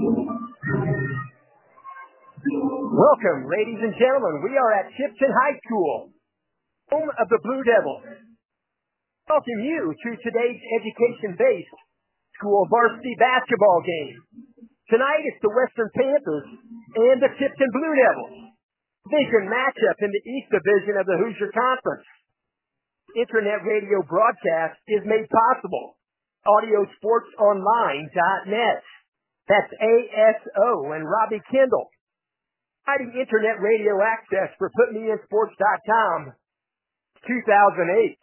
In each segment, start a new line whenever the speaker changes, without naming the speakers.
Welcome, ladies and gentlemen. We are at Tipton High School, home of the Blue Devils. Welcome you to today's education-based school varsity basketball game. Tonight it's the Western Panthers and the Tipton Blue Devils. Division matchup in the East Division of the Hoosier Conference. Internet radio broadcast is made possible. AudioSportsOnline.net. That's ASO and Robbie Kendall. Providing internet radio access for PutMeInSports.com. 2008.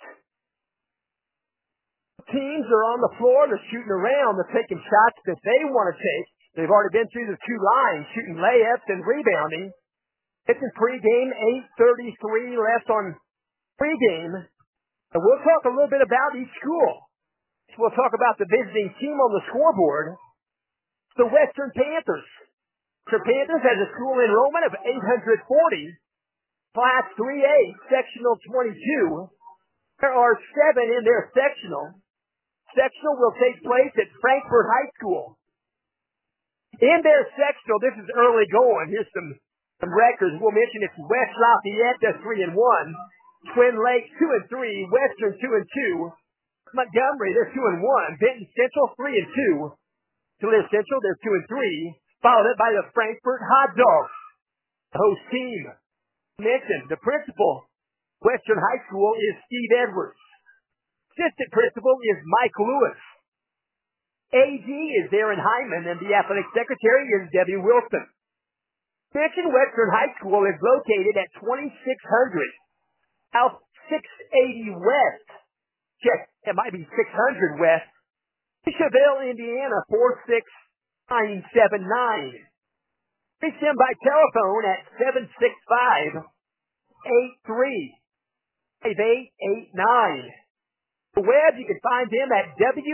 Teams are on the floor. They're shooting around. They're taking shots that they want to take. They've already been through the two lines, shooting layups and rebounding. It's in pregame, 8:33 left on pregame. And we'll talk a little bit about each school. We'll talk about the visiting team on the scoreboard, the Western Panthers. The Panthers has a school enrollment of 840, Class 3A, Sectional 22. There are 7 in their sectional. Sectional will take place at Frankfort High School. In their sectional, this is early going. Here's some records. We'll mention it's West Lafayette, they're 3-1. Twin Lakes, 2-3. Western, 2-2. Montgomery, they're 2-1. Benton Central, 3-2. Toledo Central, they're 2-3. Followed up by the Frankfort Hot Dogs, the host team. Mentioned the principal, Western High School, is Steve Edwards. Assistant principal is Mike Lewis. AD is Darren Hyman, and the athletic secretary is Debbie Wilson. Mentioned Western High School is located at 2600 South 680 West. Check, it might be 600 West. Chevelle, Indiana, 46979. Reach them by telephone at 765-835889. The web, you can find them at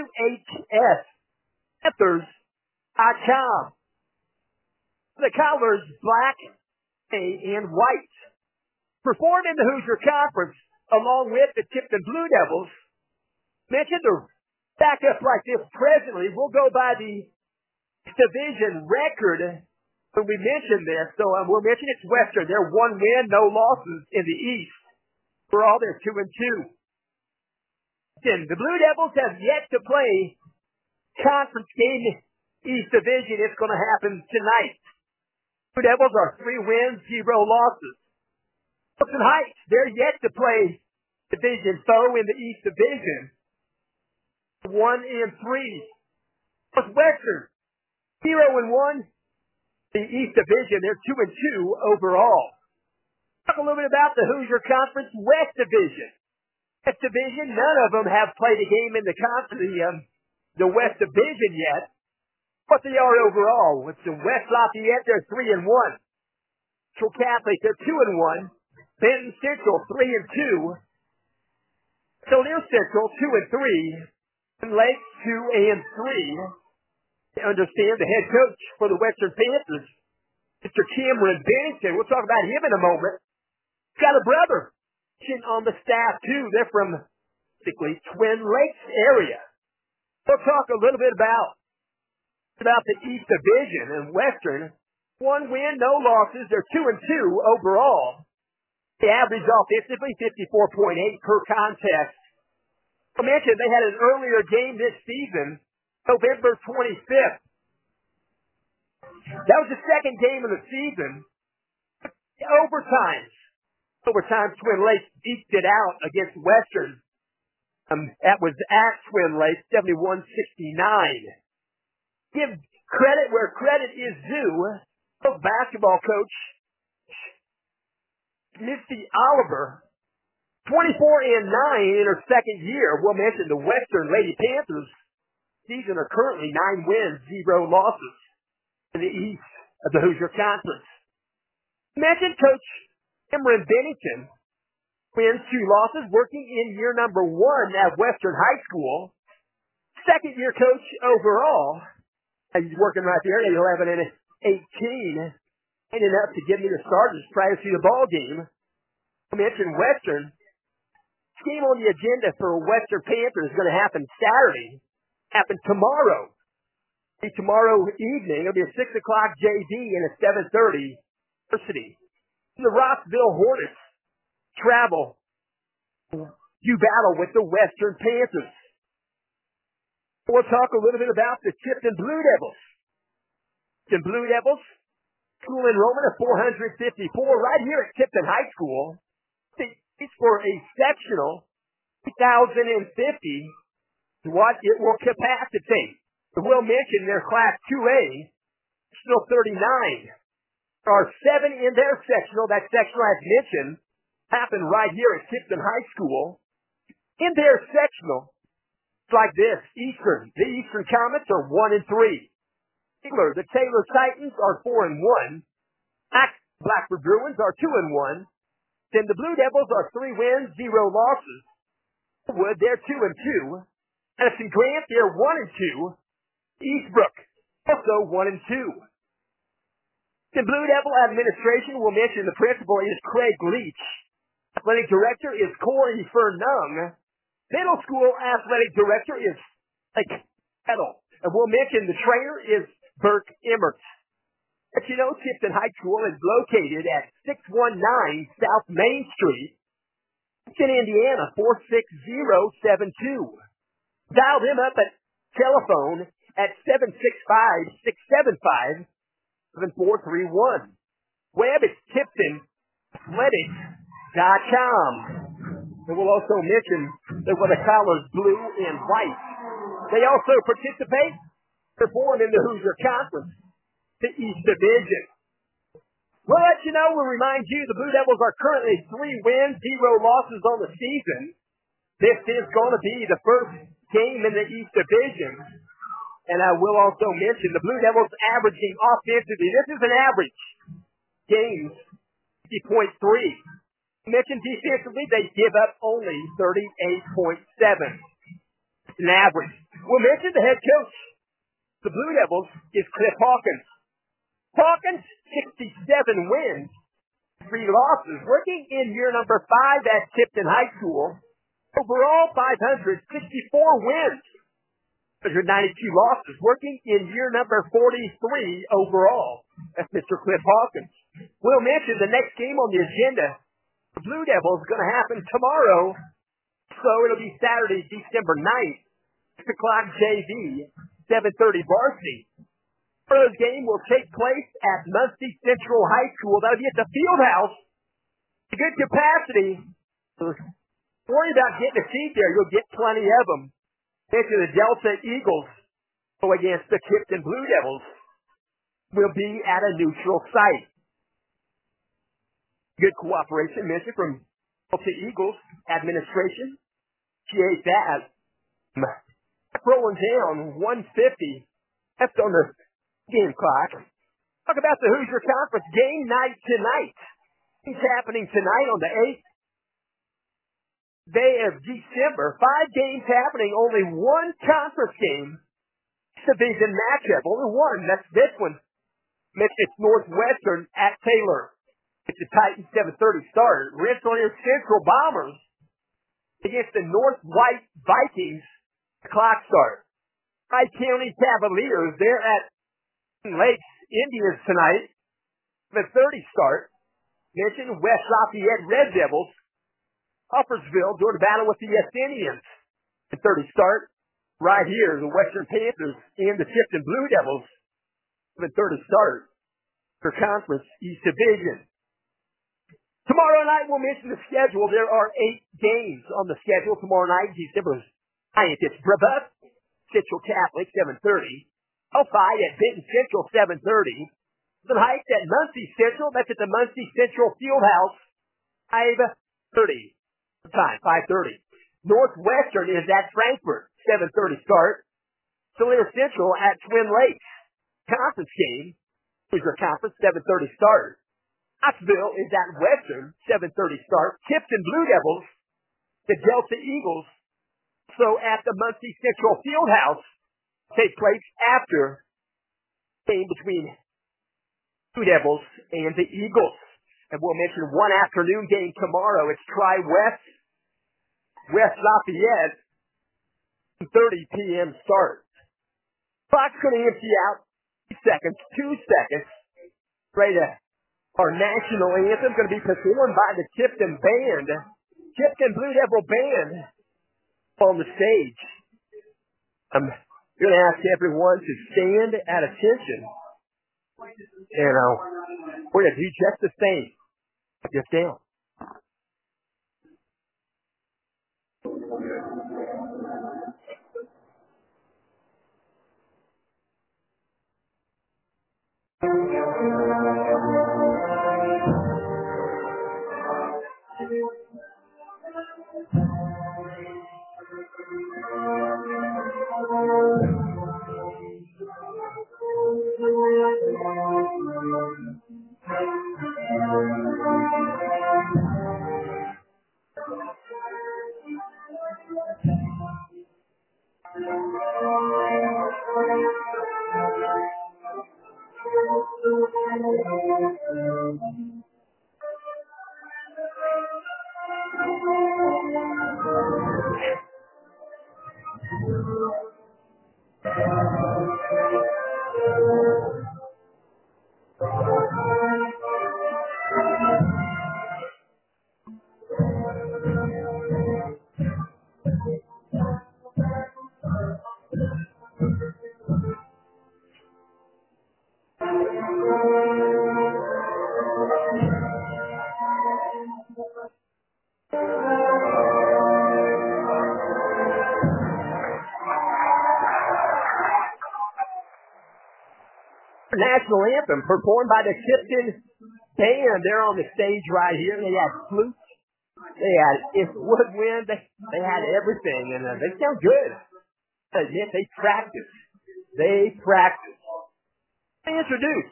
WHSPanthers.com. The colors, black, and white. Perform in the Hoosier Conference along with the Tipton Blue Devils. Mentioned the backup like this presently. We'll go by the division record when we mention this. So we'll mention it's Western. They're 1 win, no losses in the East. Overall, they're 2-2. The Blue Devils have yet to play conference game East Division. It's going to happen tonight. Blue Devils are 3 wins, 0 losses. Wilson Heights, they're yet to play division foe in the East Division. 1-3. Western, 0-1. The East Division, they're 2-2 overall. Talk a little bit about the Hoosier Conference West Division. West Division, none of them have played a game in the West Division yet. But they are overall. With the West Lafayette, they're 3-1. Central Catholic, they're 2-1. Benton Central, 3-2. Toledo Central, 2-3. And Lake, 2-3. Understand the head coach for the Western Panthers, Mr. Cameron Bennington. We'll talk about him in a moment. He's got a brother on the staff, too. They're from, basically, Twin Lakes area. We'll talk a little bit about the East Division and Western. 1 win, no losses. They're 2-2 overall. They average offensively 54.8 per contest. I mentioned they had an earlier game this season, November 25th. That was the second game of the season. Overtime, Twin Lakes eked it out against Western. That was at Twin Lakes, 71-69. Give credit where credit is due. Basketball coach Misty Oliver, 24-9 in her second year. We'll mention the Western Lady Panthers season are currently 9 wins, 0 losses in the East of the Hoosier Conference. Mentioned Coach Cameron Bennington, wins 2 losses, working in year number 1 at Western High School. Second year coach overall. He's working right there at 11-18. And enough to give me the starters prior to the ball game. I mentioned Western. Game on the agenda for Western Panthers is going to happen Saturday. Happen tomorrow. tomorrow evening. It'll be a 6 o'clock JV and a 7:30 University. The Rossville Hornets travel to battle with the Western Panthers. We'll talk a little bit about the Tipton Blue Devils. The Blue Devils, school enrollment of 454 right here at Tipton High School. It's for a sectional 2,050 what it will capacitate. We'll mention their Class 2A, still 39. There are 7 in their sectional. That sectional, as mentioned, happened right here at Tipton High School. In their sectional, it's like this. The Eastern Comets are 1-3. The Taylor Titans are 4-1. Blackford Bruins are 2-1. Then the Blue Devils are 3 wins, 0 losses. Wood, they're 2-2. Addison Grant, they're 1-2. Eastbrook, also 1-2. The Blue Devil administration will mention the principal is Craig Leach. Athletic director is Corey Fernung. Middle school athletic director is Mike Kettle. And we'll mention the trainer is Burke Emmert. But you know, Tipton High School is located at 619 South Main Street, in Indiana, 46072. Dial them up at telephone at 765-675-7431. Web is TiptonAthletics.com. And we'll also mention that with the colors blue and white. They also participate, perform in the Hoosier Conference, the East Division. We'll let you know, we'll remind you the Blue Devils are currently 3 wins, 0 losses on the season. This is going to be the first game in the East Division. And I will also mention the Blue Devils averaging offensively. This is an average game, 50.3. Mentioned defensively, they give up only 38.7. An average. We'll mention the head coach. The Blue Devils is Cliff Hawkins. Hawkins, 67 wins, 3 losses. Working in year number 5 at Tipton High School. Overall, 564 wins. 192 losses, working in year number 43 overall. That's Mr. Cliff Hawkins. We'll mention the next game on the agenda. The Blue Devils is going to happen tomorrow, so it'll be Saturday, December 9th, 6 o'clock JV, 7:30 varsity. Tomorrow's game will take place at Muncie Central High School. That'll be at the field house. A good capacity. Don't worry about getting a seat there. You'll get plenty of them. Into the Delta Eagles go against the Tipton Blue Devils will be at a neutral site. Good cooperation mentioned from Delta Eagles administration. Appreciate that. Rolling down 150 left on the game clock. Talk about the Hoosier Conference game night tonight. It's happening tonight on the 8th day of December. 5 games happening, only 1 conference game. Division matchup, only 1. That's this one. It's Northwestern at Taylor. It's the Titans 7:30 start. Rensselaer Central Bombers against the North White Vikings. Clock start. Tri-County Cavaliers, they're at Lakes Indians tonight. 7:30 start. Mentioned West Lafayette Red Devils. Huffersville doing battle with the Indians. 30 start. Right here, the Western Panthers and the Tipton Blue Devils. 7:30 start for Conference East Division. Tomorrow night, we'll mention the schedule. There are 8 games on the schedule tomorrow night, December 9th. It's Brebeuf Central Catholic, 7:30. Delphi at Benton Central, 7:30. The Heights at Muncie Central. That's at the Muncie Central Fieldhouse, 5:30. Time, 5:30. Northwestern is at Frankfort, 7:30 start. Tulare Central at Twin Lakes. Conference game. Hoosier Conference, 7:30 start. Knoxville is at Western, 7:30 start. Tipton Blue Devils, the Delta Eagles. So at the Muncie Central Fieldhouse, take place after the game between Blue Devils and the Eagles. And we'll mention one afternoon game tomorrow. It's Tri-West, West Lafayette, 30 p.m. start. Clock's going to empty out. 2 seconds. Right there. Our national anthem going to be performed by the Tifton Band. Tifton Blue Devil Band on the stage. I'm going to ask everyone to stand at attention. And we're going to do just the same. Just down. National anthem performed by the Tifton Band. They're on the stage right here. They had flutes. They had woodwind. They had everything, and they sound good. Yet they practice. They introduce.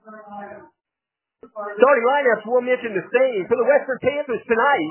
Starting lineups, we'll mention the same. For the Western Panthers tonight,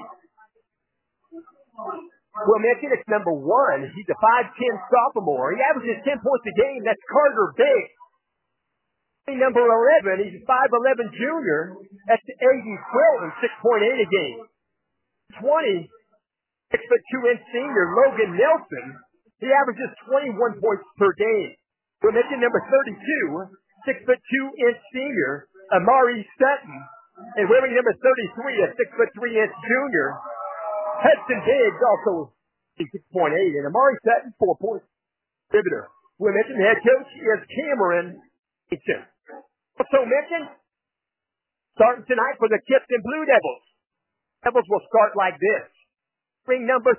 we'll mention it's number 1. He's a 5'10 sophomore. He averages 10 points a game. That's Carter Biggs. Number 11, he's a 5'11 junior. That's A.D. Quilton, 6.8 a game. 20, 6'2" senior, Logan Nelson. He averages 21 points per game. We'll mention number 32, 6'2" senior, Amari Sutton. And wearing number 33, a 6'3" junior, Hudson Biggs, also 6.8. And Amari Sutton, 4 points. Contributor. We'll mention the head coach is Cameron Hitchens. Also mentioned, starting tonight for the Tifton Blue Devils. Devils will start like this. Ring number 3,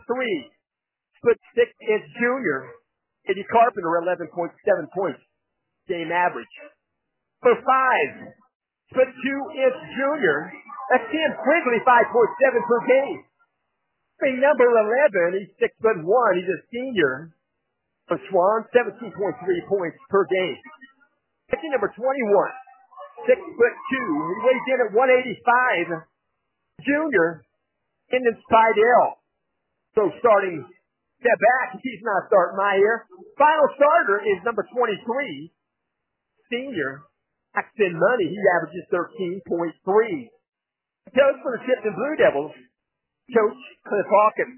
6'6" junior, Eddie Carpenter, 11.7 points game average. Number 5, 6'2" junior, that's Tim Quigley, 5.7 per game. Ring number 11, he's 6'1", he's a senior. For Swan, 17.3 points per game. Section number 21, 6'2". He weighs in at 185. Junior, Kendon Spidell. So starting step back, he's not starting my year. Final starter is number 23, senior, Axton Money. He averages 13.3. Coach for the Tifton Blue Devils, Coach Cliff Hawkins.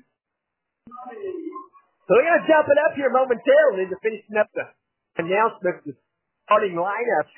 So we're going to jump it up here momentarily to finishing up the announcement, the starting lineup.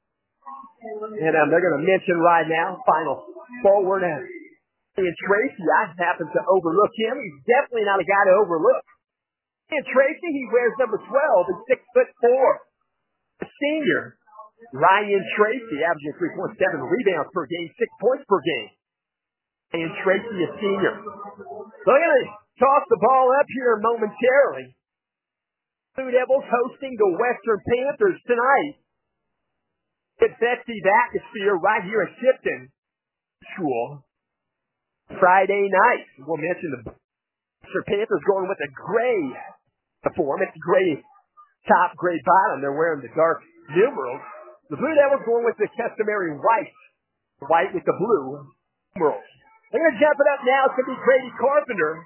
And they're going to mention right now, final forward, Ian Tracy. I happen to overlook him. He's definitely not a guy to overlook. Ian Tracy, he wears number 12, he's 6'4". A senior, Ryan Tracy, averaging 3.7 rebounds per game, 6 points per game. Ian Tracy, a senior. So I'm going to toss the ball up here momentarily. Blue Devils hosting the Western Panthers tonight. It's Betsy atmosphere right here at Tifton School. Friday night. We'll mention the Western Panthers going with a gray uniform. It's gray top, gray bottom. They're wearing the dark numerals. The Blue Devils going with the customary white. White with the blue numerals. They're going to jump it up now. It's going to be Grady Carpenter.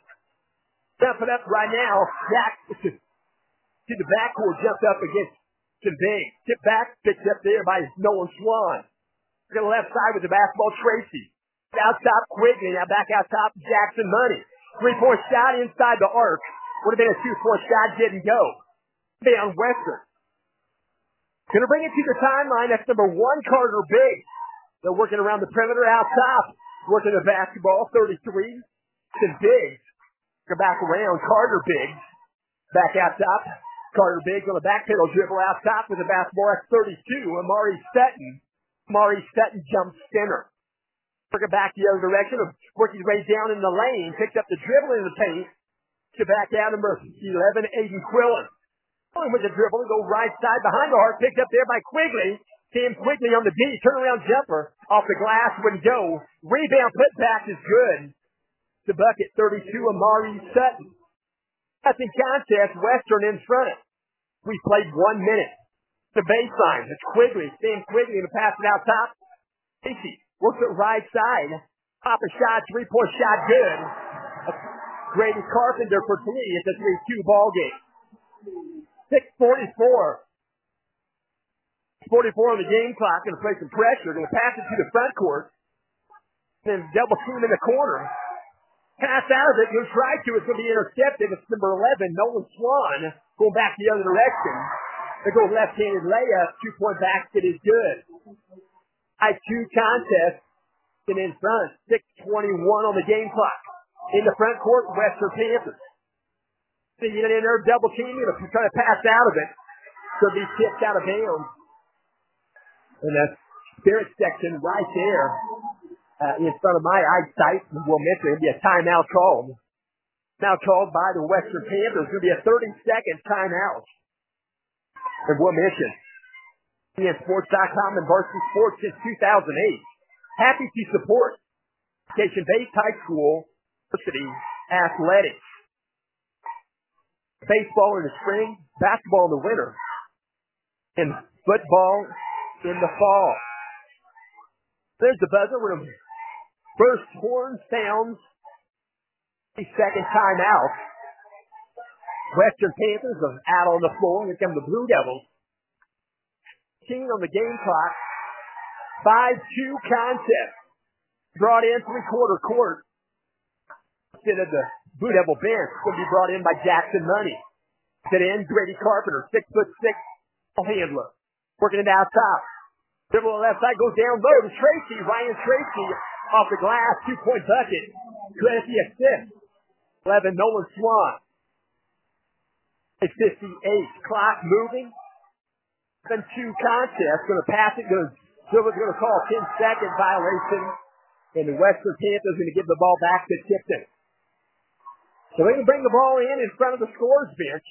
Jump it up right now. Back to the backcourt. Jumped up against Tim Biggs. Tip back. Picked up there by Nolan Swan. To the left side with the basketball, Tracy. Out top, Quigley. Now back out top, Jackson Money. 3-point shot inside the arc. Would have been a 2-point shot. Didn't go. Down Western. Going to bring it to the timeline. That's number 1, Carter Biggs. They're working around the perimeter out top. Working the basketball, 33. And Biggs. Go back around. Carter Biggs. Back out top. Carter Biggs on the back pedal dribble out top with the basketball. That's 32. Amari Sutton. Amari Sutton jumps center. Working back the other direction. Working his way down in the lane. Picks up the dribble in the paint. To back out number 11, Aiden Quillen. With the dribble, go right side behind the arc. Picked up there by Quigley. Sam Quigley on the D. Turnaround jumper. Off the glass wouldn't go. Rebound put back is good. The bucket, 32, Amari Sutton. That's in contest. Western in front. We played 1 minute. The baseline. It's Quigley. Sam Quigley going to pass it out top. Casey works it right side. Pop a shot. 3-point shot good. Grady Carpenter for 3. It's a 3-2 ball game. 6:44. 44 on the game clock. Going to play some pressure. Going to pass it to the front court. Then double team in the corner. Pass out of it. He'll try to. It's going to be intercepted. It's number 11, Nolan Swan. Going back the other direction. They go left-handed layup. 2-point basket is good. I-2 contest. And in front. 6:21 on the game clock. In the front court, Western Panthers. They get in there, double team. They're trying to pass out of it. Could be tipped out of bounds. And that's Spirit section right there. In front of my eyesight, we'll mention it'll be a timeout called. Now called by the Western Panthers. It'll be a 30-second timeout. And we'll mention ESPorts.com and Varsity Sports since 2008. Happy to support Education-based high school, university, athletics. Baseball in the spring, basketball in the winter, and football in the fall. There's the buzzer when the first horn sounds. 2nd timeout. Western Panthers are out on the floor. Here come the Blue Devils. 15 on the game clock. 5-2 contest. Brought in 3/4 court. Instead of the Blue Devil bench, going to be brought in by Jackson Money. Sit in, Grady Carpenter, 6'6", handler. Working it out top. Dribble on the left side, goes down low to Tracy. Ryan Tracy off the glass, 2-point bucket. Credit the assist. 11, Nolan Swan. 58, clock moving. 7-2 contest, going to pass it, Silver's going to call a 10-second violation. And the Western Panthers going to give the ball back to Tipton. So they're going to bring the ball in front of the scores bench.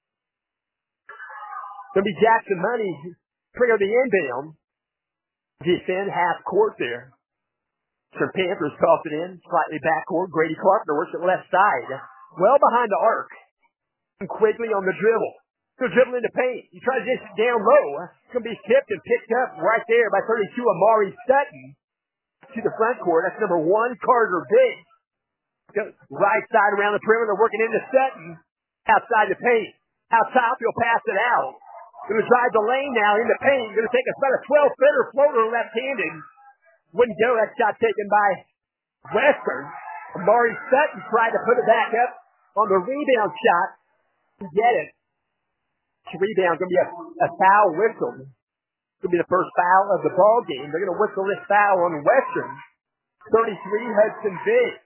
Going to be Jackson Money, trigger the inbound. Defend half court there. Some Panthers toss it in, slightly back court. Grady Carpenter works at left side. Well behind the arc. And Quigley on the dribble. So dribble in the paint. He tries to dish it down low. It's going to be tipped and picked up right there by 32, Amari Sutton. To the front court. That's number 1, Carter Biggs. Right side around the perimeter, working into Sutton. Outside the paint. Out top, he'll pass it out. Going to drive the lane now in the paint. Going to take about a 12-footer floater left-handed. Wouldn't go. That shot taken by Western. Amari Sutton tried to put it back up on the rebound shot. To get it. Rebound going to be a foul whistle. Going to be the first foul of the ball game. They're going to whistle this foul on Western. 33, Hudson Biggs.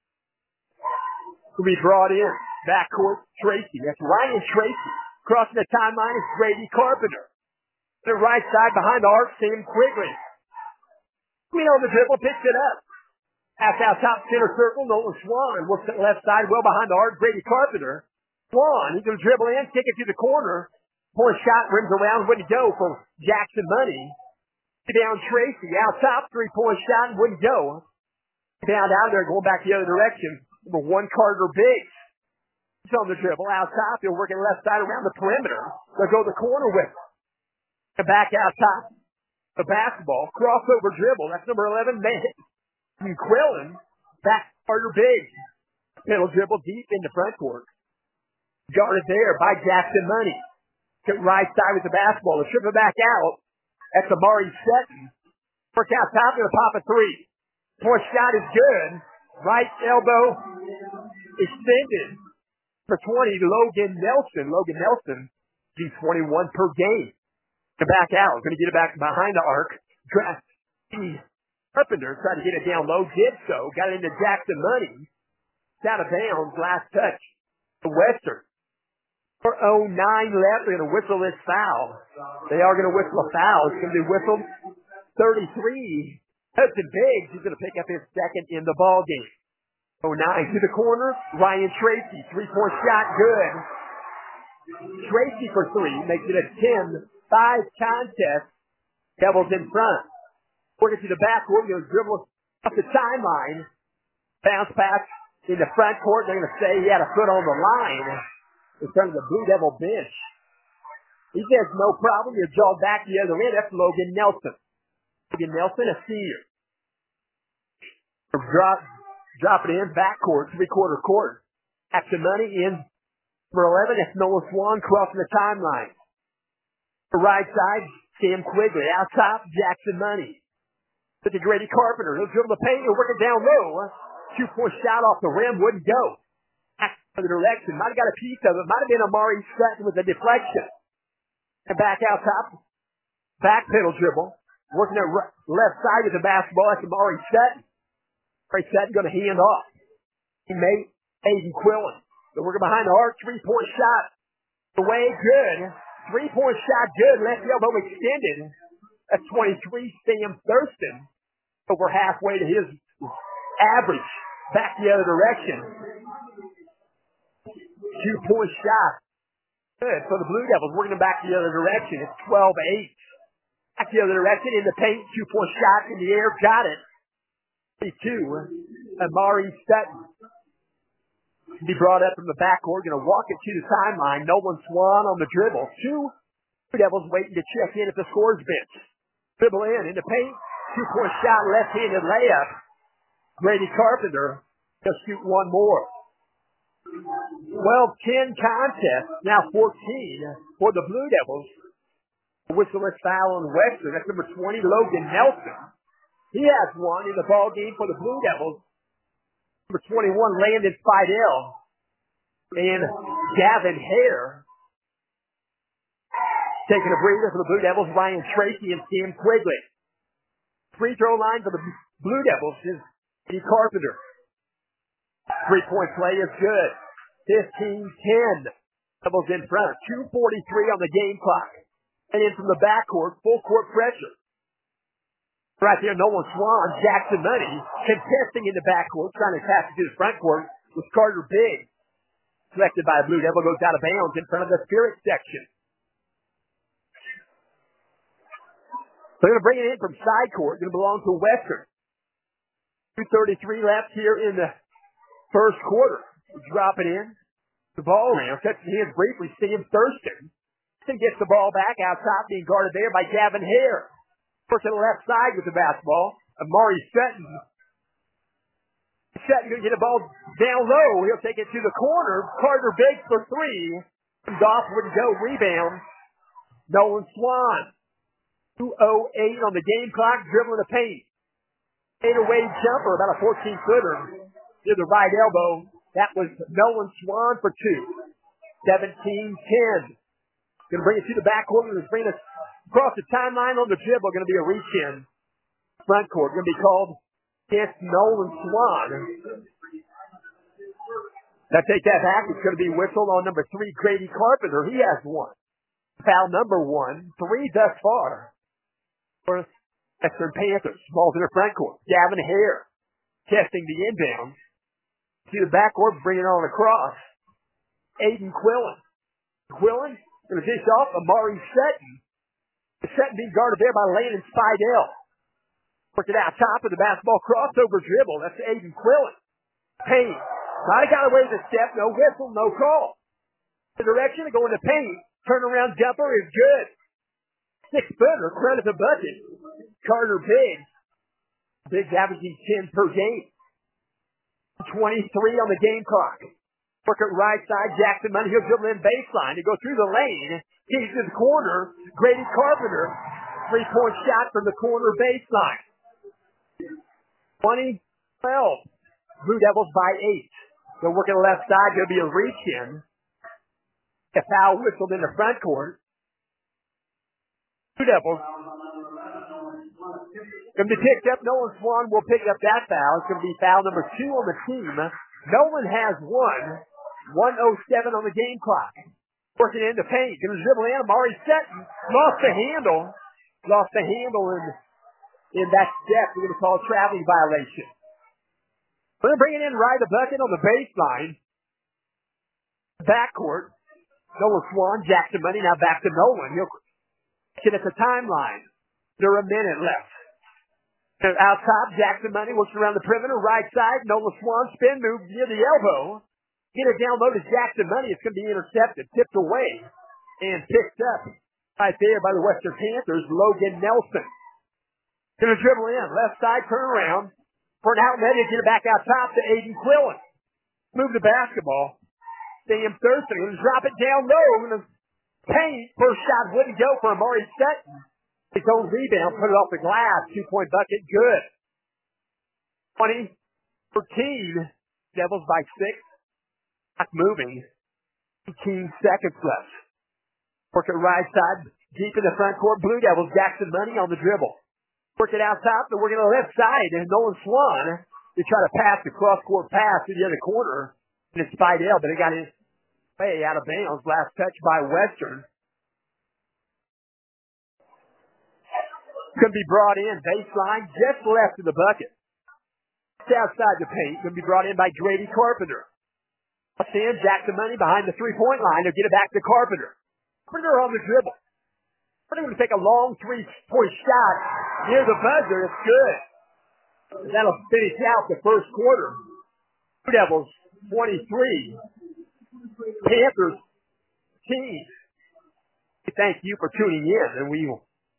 Will be brought in. Backcourt, Tracy. That's Ryan Tracy. Crossing the timeline is Grady Carpenter. The right side behind the arc, Sam Quigley. Queen on the dribble, picks it up. Pass out top center circle, Nolan Swan. Works at left side, well behind the arc, Grady Carpenter. Swan, he's going to dribble in, kick it to the corner. Point shot, rims around, wouldn't go for Jackson Money. Down Tracy, out top, 3-point shot, wouldn't go. Down out there, going back the other direction. Number 1, Carter Biggs. He's on the dribble, out top, he'll work left side around the perimeter. They'll go the corner with him. And back out top, the basketball, crossover dribble. That's number 11, Quillen. Back Carter Biggs. Middle dribble deep in the front court. Guarded there by Jackson Money. To right side with the basketball. They'll strip it back out. That's Amari Sutton. Work out top, going to pop a 3. Point shot is good. Right elbow extended. For 20, Logan Nelson. Logan Nelson, G21 per game. To back out. Going to get it back behind the arc. Carpenter tried to get it down low. Did so. Got it into Jackson Money. It's out of bounds. Last touch. The Western. 4:09 left. They're going to whistle this foul. They are going to whistle a foul. It's going to be whistled. 33. Hudson Biggs. He's going to pick up his second in the ball game. 09 to the corner. Ryan Tracy. 3-point shot. Good. Tracy for three. Makes it a 10-5 contest. Devils in front. Working to the backcourt. Going to dribble up the timeline. Bounce pass in the front court. They're going to say he had a foot on the line in front of the Blue Devil bench. He says no problem. You're jawed back the other end. That's Logan Nelson. Logan Nelson, a senior. Drop it in backcourt, three-quarter court. Action Money in number 11. That's Noah Swan crossing the timeline. The right side, Sam Quigley. Out top, Jackson Money. To Grady Carpenter. He'll dribble the paint. He'll work it down low. 2-point shot off the rim. Wouldn't go. The direction. Might have got a piece of it. Might have been Amari Sutton with a deflection. And back out top. Back pedal dribble. Working at left side with the basketball. That's Amari Sutton. Amari Sutton going to hand off. Teammate Aiden Quillen. They're working behind the arc. 3-point shot. Away. Good. 3-point shot. Good. Left elbow extended. That's 23. Sam Thurston. Over halfway to his average. Back the other direction. 2-point shot. Good for the Blue Devils. Working them back the other direction. It's 12-8. Back the other direction in the paint. 2-point shot in the air. Got it. 32. Amari Sutton. Be brought up from the backcourt. Going to walk it to the timeline. Nolan Swan on the dribble. Two Blue Devils waiting to check in at the scores bench. Dribble in the paint. 2-point shot. Left-handed layup. Grady Carpenter. Just shoot one more. 12-10 contest, now 14 for the Blue Devils. Whistleless foul on Western. That's number 20, Logan Nelson. He has one in the ball game for the Blue Devils. Number 21, Landon Fidel. And Gavin Hare. Taking a breather for the Blue Devils, Ryan Tracy and Sam Quigley. Free throw line for the Blue Devils is Eddie Carpenter. 3-point play is good. 15-10. Devils in front. 2:43 on the game clock. And in from the backcourt, full court pressure. Right there, Nolan Swan, Jackson Money, contesting in the backcourt, trying to pass it to the front court with Carter Biggs. Selected by a Blue Devil, goes out of bounds in front of the Spirit section. They're going to bring it in from side court. Going to belong to Western. 2:33 left here in the first quarter. Drop it in. The ball around. Touching hands briefly. Sam Thurston. Thurston gets the ball back out top, being guarded there by Gavin Hare. First to the left side with the basketball. Amari Sutton. Sutton going to get the ball down low. He'll take it to the corner. Carter Biggs for three. Goff wouldn't go. Rebound. Nolan Swan. 2:08 on the game clock. Dribbling the paint. Away jumper. About a 14-footer. To the right elbow. That was Nolan Swan for two. 17-10. Going to bring it to the backcourt. Going to bring it across the timeline on the dribble. Going to be a reach-in. Front court. Going to be called against Nolan Swan. Now take that back. It's going to be whistled on number 3, Grady Carpenter. He has one. Foul number 1. 3 thus far for Western Panthers. Ball's in the front court. Gavin Hare testing the inbound. To the backcourt, bring it on across. Aiden Quillen. Quillen going to dish off Amari Sutton. Sutton being guarded there by Landon Fidel. Work it out top of the basketball. Crossover dribble. That's Aiden Quillen. Paint. Might have got away with a step. No whistle, no call. The direction to go into paint. Turnaround jumper is good. 6-footer. Credit the bucket. Carter Biggs. Biggs averaging 10 per game. 23 on the game clock. Work it right side. Jackson Money. He'll dribble in baseline. He goes through the lane. He's to the corner. Grady Carpenter. 3-point shot from the corner baseline. 20-12. Blue Devils by 8. They'll work on the left side. There'll be a reach-in. A foul whistled in the front court. Blue Devils. Going to be picked up. Nolan Swan will pick up that foul. It's going to be foul number 2 on the team. Nolan has 1:07 on the game clock. Working in the paint. Going to dribble in. Amari Sutton lost the handle. Lost the handle in that step. We're going to call a traveling violation. We're going to bring it in right the bucket on the baseline. Backcourt. Nolan Swan, Jackson Money, now back to Nolan. He'll get at the timeline. There's a minute left. Out top, Jackson Money works around the perimeter, right side. Nolan Swan spin move near the elbow. Get it down low to Jackson Money. It's going to be intercepted, tipped away, and picked up right there by the Western Panthers, Logan Nelson. Going to dribble in, left side, turn around. For an outlet, and get it back out top to Aiden Quillen. Move the basketball. Sam Thurston going to drop it down low in the paint. First shot wouldn't go for Amari Sutton. His own rebound, put it off the glass. 2-point bucket, good. 20-13. Devils by 6. Not moving. 18 seconds left. Work it right side, deep in the front court. Blue Devils, Jackson Money on the dribble. Work it out top, and we're going to left side. And Nolan Swan, they try to pass the cross-court pass to the other corner. And it's Fidel, but it got his way out of bounds. Last touch by Western. Going to be brought in baseline, just left of the bucket. Just outside the paint. Going to be brought in by Grady Carpenter. In, Jackson Money behind the three-point line. They'll get it back to Carpenter. Carpenter on the dribble. Carpenter going to take a long three-point shot near the buzzer. It's good. That'll finish out the first quarter. Blue Devils 23. Panthers 15. Thank you for tuning in, and we'll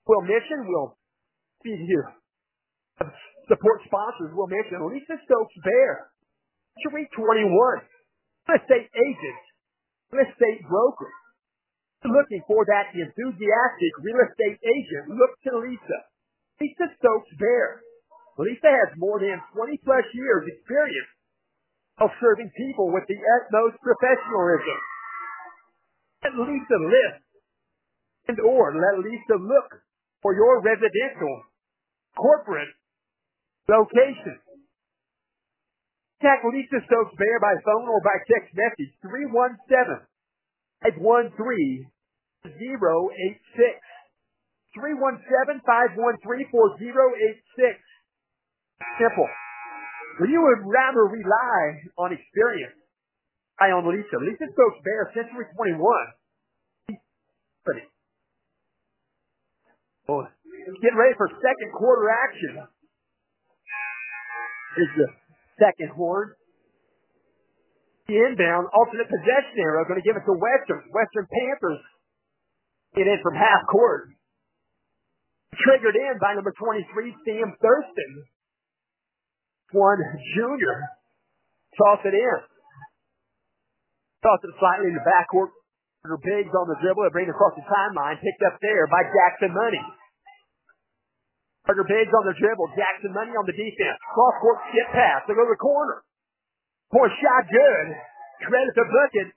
feed you. Support sponsors will mention Lisa Stokes Bear, Cherie 21, real estate agent, real estate broker. Looking for that enthusiastic real estate agent, look to Lisa. Lisa Stokes Bear. Lisa has more than 20 plus years experience of serving people with the utmost professionalism. Let Lisa list or let Lisa look for your residential, corporate location. Contact Lisa Stokes Bear by phone or by text message 317-513-4086. 317-513-4086. Simple. When you would rather rely on experience, rely on Lisa. Lisa Stokes Bear, Century 21. Getting ready for second quarter action. Is the second horn. The inbound alternate possession arrow going to give it to Western. Western Panthers get in from half court. Triggered in by number 23, Sam Thurston. One junior. Toss it in. Toss it slightly in the backcourt. Biggs on the dribble. They bring it across the timeline. Picked up there by Jackson Money. Carter Biggs on the dribble. Jackson Money on the defense. Cross-court skip pass. They go to the corner. Point shot good. Credit the bucket.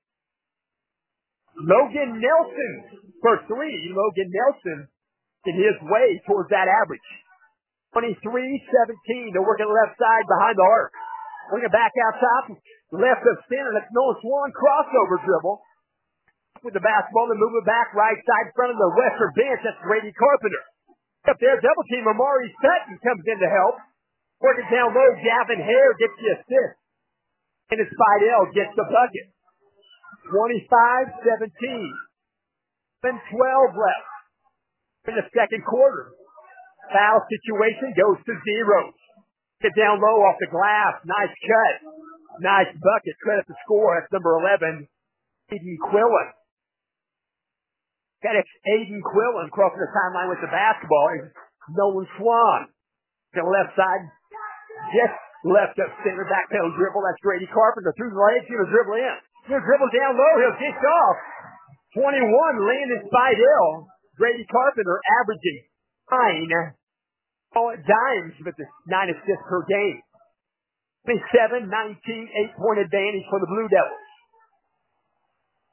Logan Nelson for 3. Logan Nelson in his way towards that average. 23-17. They're working left side behind the arc. Bring it back out top. Left of center. That's Nolan Swan crossover dribble. With the basketball and move it back right side front of the Western bench. That's Grady Carpenter. Up there, double team. Amari Sutton comes in to help. Working down low. Gavin Hare gets the assist. And it's Fidel gets the bucket. 25-17. 12 left in the second quarter. Foul situation goes to 0. Get down low off the glass. Nice cut. Nice bucket. Credit the score. That's number 11, Aiden Quillen. Got Aiden Quillen crossing the timeline with the basketball. And Nolan Swan. To the left side. Just left up center. Back pedal dribble. That's Grady Carpenter. Through the legs. He'll dribble in. He'll dribble down low. He'll dish off. 21. Landon Fidel. Grady Carpenter averaging 9 dimes with the 9 assists per game. 27-19. 8-point advantage for the Blue Devils.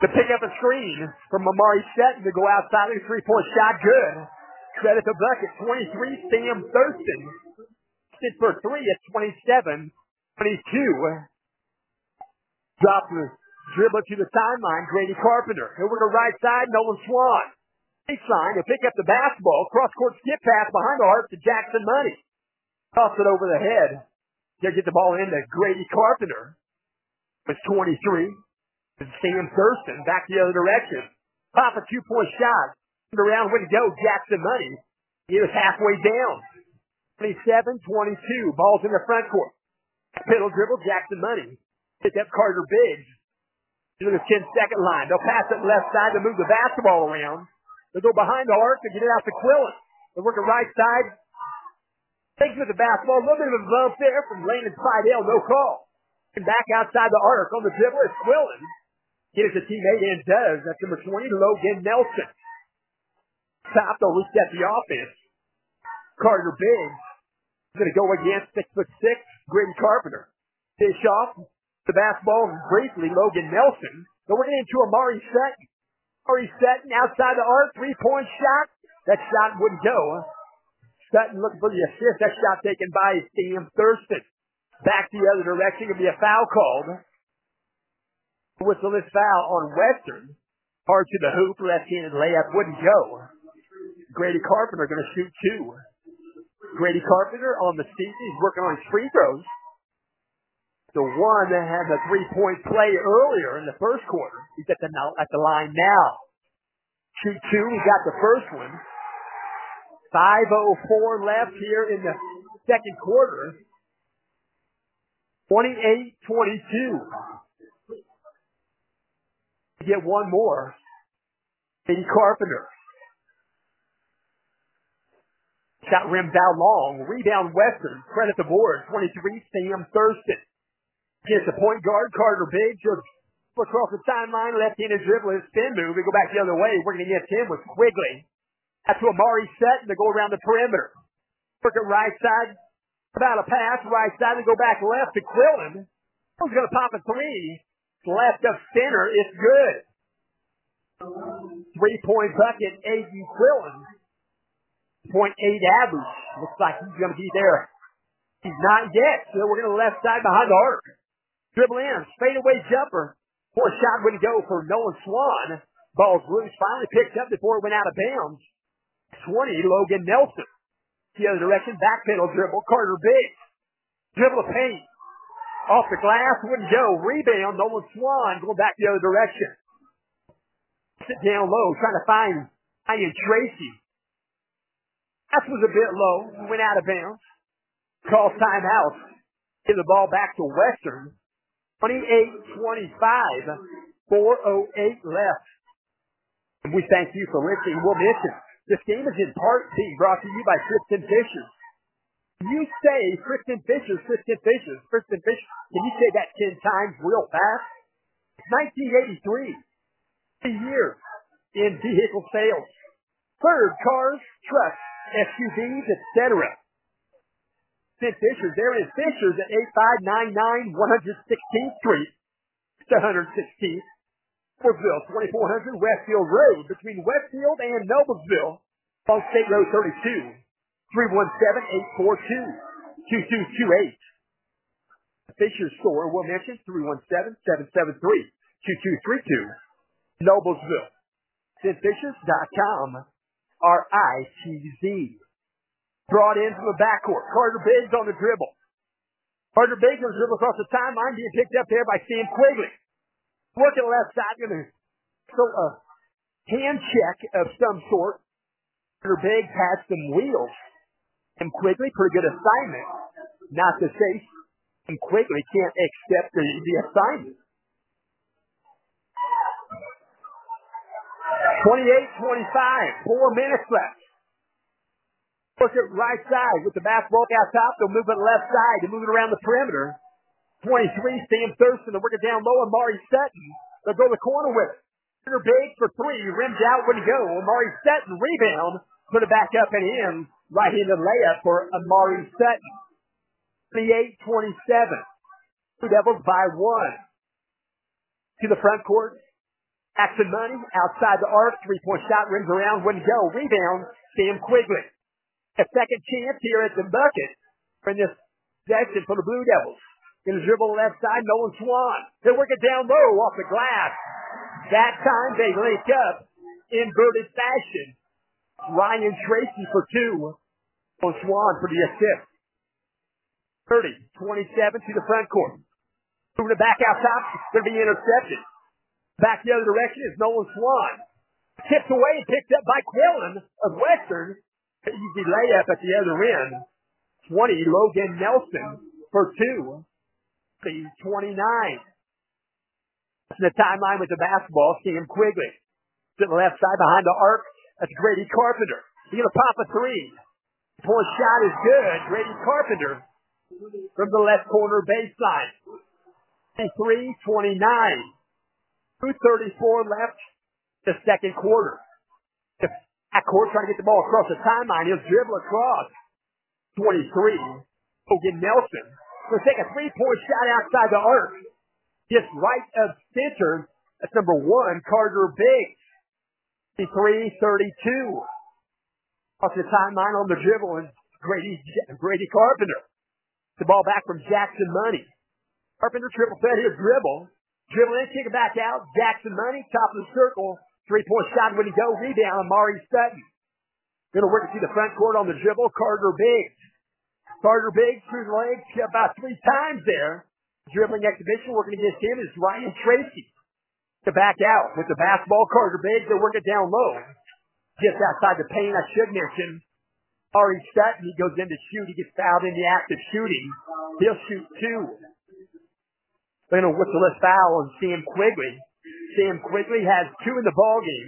to pick up a screen from Amari Sutton to go outside of the three-point shot. Good. Credit the bucket. 23, Sam Thurston. Hit for three at 27. 22. Drop the dribble to the timeline. Grady Carpenter. Over to right side. Nolan Swan. Baseline. He'll pick up the basketball. Cross-court skip pass behind the arc to Jackson Money. Toss it over the head. He'll get the ball into Grady Carpenter. It's 23. Sam Thurston back the other direction. Pop a two-point shot. Around way to go. Jackson Money. He was halfway down. 27-22. Ball's in the front court. Piddle dribble. Jackson Money. Pick up Carter Biggs. To the 10-second line. They'll pass it left side to move the basketball around. They'll go behind the arc to get it out to Quillen. They'll work the right side. Takes with the basketball. A little bit of a bump there from Landon Fidel. No call. And back outside the arc on the dribble is Quillen. Gives a teammate and does. That's number 20, Logan Nelson. Top, they'll reset the offense. Carter Biggs is going to go against 6'6", Grady Carpenter. Dish off the basketball briefly, Logan Nelson. So we're getting into Amari Sutton. Amari Sutton outside the arc, three-point shot. That shot wouldn't go. Sutton looking for the assist. That shot taken by Sam Thurston. Back the other direction. Going to be a foul called. Whistle this foul on Western. Hard to the hoop. Left-handed layup wouldn't go. Grady Carpenter going to shoot two. Grady Carpenter on the seat. He's working on his free throws. The one that had the three-point play earlier in the first quarter. He's at the line now. Shoot two. He got the first one. 5:04 left here in the second quarter. 28-22. Get one more. Grady Carpenter. Shot rimmed out long. Rebound Western. Credit the board. 23, Sam Thurston. Gets the point guard, Carter Biggs. Across the timeline, left-handed dribble, his spin move. They go back the other way. We're going to get him with Quigley. That's to Amari Sutton to go around the perimeter. Work it right side. About a pass, right side, and go back left to Quillen. Who's going to pop a three? Left of center. It's good. 3-point bucket, A.U. Quillen. 0.8 average. Looks like he's going to be there. He's not yet. So we're going to left side behind the arc. Dribble in. Fadeaway jumper. Poor shot wouldn't go for Nolan Swan. Ball's loose. Finally picked up before it went out of bounds. 20, Logan Nelson. The other direction. Back pedal dribble. Carter Biggs. Dribble of paint. Off the glass. Wouldn't go. Rebound. Nolan Swan going back the other direction. Sit down low. Trying to find Ian Tracy. That was a bit low. Went out of bounds. Call timeout. Give the ball back to Western. 28-25. 4:08 left. And we thank you for listening. We'll mention this game is in part being brought to you by Kristen Fisher. You say Kristen Fisher, Kristen Fisher, Kristen Fisher. Can you say that 10 times real fast? 1983. 3 years in vehicle sales. Third, cars, trucks, SUVs, etc. Sid Fisher's. There is Fisher's at 8599 116th Street. It's 116th. Noblesville, 2400 Westfield Road, between Westfield and Noblesville, on State Road 32. 317-842-2228. Fisher's store, we'll mention, 317-773-2232. Noblesville. SidFishers.com. RITZ. Brought in from the backcourt. Carter Biggs on the dribble. Carter Biggs on the dribble across the timeline, being picked up there by Sam Quigley. Working left side, going to throw a hand check of some sort. Carter Biggs has some wheels. Sam Quigley, pretty good assignment. Not to say Sam Quigley can't accept the assignment. 28-25, 4 minutes left. Push it right side with the basketball out top. They'll move it left side. They'll move it around the perimeter. 23, Sam Thurston. They'll work it down low. Amari Sutton. They'll go the corner with it. Carter Biggs for three. Rimmed out. Wouldn't go. Amari Sutton rebound. Put it back up and in. Right-handed layup for Amari Sutton. 28-27. Two Devils by one. To the front court. Jackson Money outside the arc. 3-point shot, rims around, wouldn't go. Rebound, Sam Quigley. A second chance here at the bucket in this section for the Blue Devils. Going to dribble left side, Nolan Swan. They work it down low off the glass. That time they link up inverted fashion. Ryan Tracy for two. Nolan Swan for the assist. 30-27 to the front court. Moving it back out top. It's going to be intercepted. Back the other direction is Nolan Swan. Tipped away and picked up by Quillen of Western. Easy layup at the other end. 20, Logan Nelson for two. 29. The timeline with the basketball, Sam Quigley. To the left side behind the arc. That's Grady Carpenter. He's going to pop a three. Point shot is good. Grady Carpenter from the left corner baseline. 23-29. 2:34 left the second quarter. The backcourt trying to get the ball across the timeline. He'll dribble across. 23. Logan Nelson will take a three-point shot outside the arc. Just right of center. That's number one, Carter Biggs. 33-32. Off the timeline on the dribble and Grady Carpenter. The ball back from Jackson Money. Carpenter triple threat his dribble. Dribble in, kick it back out. Jackson Money, top of the circle. 3-point shot when he go. Rebound, Amari Sutton. Going to work it to the front court on the dribble. Carter Biggs. Carter Biggs through the legs about 3 times there. Dribbling exhibition working against him is Ryan Tracy. To back out with the basketball. Carter Biggs, they work it down low. Just outside the paint, I should mention. Amari Sutton, he goes in to shoot. He gets fouled in the act of shooting. He'll shoot two. They're going to whistle a foul on Sam Quigley. Sam Quigley has 2 in the ball game.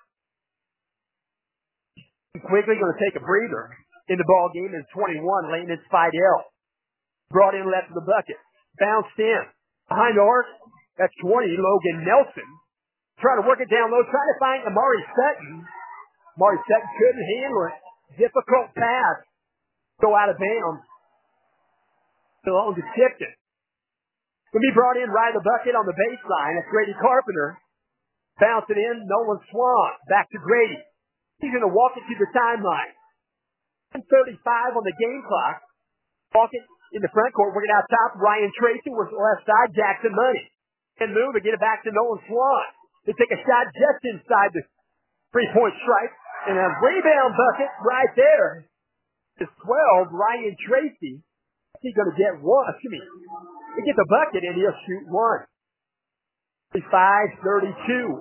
Quigley going to take a breather in the ball game is 21. Landon Fidel brought in left of the bucket. Bounced in. Behind the arc, that's 20. Logan Nelson. Trying to work it down low. Trying to find Amari Sutton. Amari Sutton couldn't handle it. Difficult pass. Go out of bounds. Belongs to Tipton. Will be brought in right of the bucket on the baseline. That's Grady Carpenter. Bounce it in. Nolan Swan. Back to Grady. He's going to walk it to the timeline. 1:35 on the game clock. Walk it in the front court. Working out top. Ryan Tracy works the left side. Jackson Money. And move and get it back to Nolan Swan. They take a shot just inside the 3-point stripe. And a rebound bucket right there. It's 12. Ryan Tracy. He's going to get one. He gets a bucket and he'll shoot one. 35-32.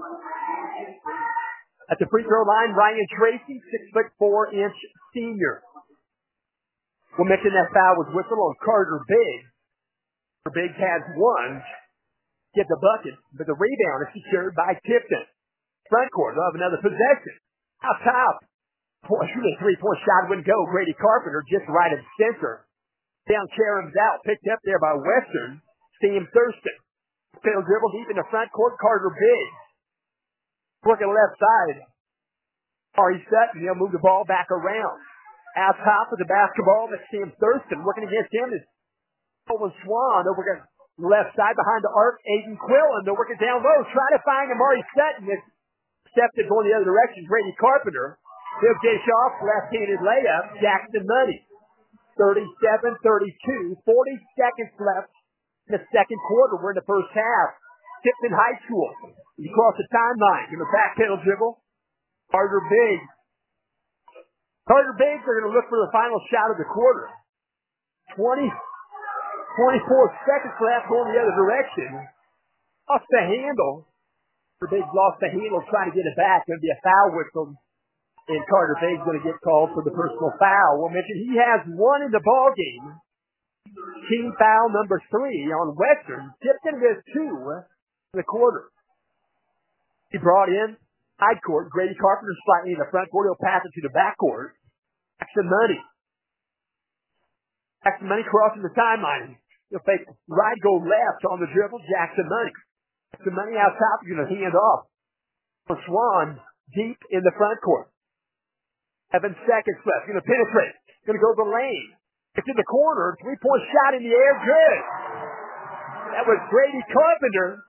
At the free throw line, Ryan Tracy, 6'4" senior. We'll mention that foul was whistled on Carter Biggs. Carter Biggs has one. Get the bucket, but the rebound is secured by Tipton. Front court, they'll have another possession. Out top. Shooting a 3-point shot wouldn't go. Grady Carpenter just right of center. Down Karen's out. Picked up there by Western. Sam Thurston. Fiddle dribble deep in the front court. Carter Biggs. Working left side. Amari Sutton. He'll move the ball back around. Out top with the basketball. That's Sam Thurston. Working against him is Nolan Swan. Over the left side behind the arc. Aiden Quillen. They're working down low. Trying to find Amari Sutton. It's accepted going the other direction. Grady Carpenter. He'll dish off. Left-handed layup. Jackson Money. 37-32. 40 seconds left in the second quarter. We're in the first half. Tipton High School. Across the timeline. In the back pedal dribble. Carter Biggs. Carter Biggs are going to look for the final shot of the quarter. 24 seconds left going the other direction. Lost the handle. Carter Biggs lost the handle trying to get it back. Going to be a foul whistle. And Carter Biggs going to get called for the personal foul. We'll mention he has one in the ball game. Team foul number 3 on Western. Tipton with 2 in the quarter. He brought in side court. Grady Carpenter slightly in the front court. He'll pass it to the back court. Jackson Money. Jackson Money crossing the timeline. He'll fake right, go left on the dribble. Jackson Money. Jackson Money out top. He's going to hand off. Swan deep in the front court. 7 seconds left. Going to penetrate. Going to go to the lane. It's in the corner. 3-point shot in the air. Good. That was Grady Carpenter.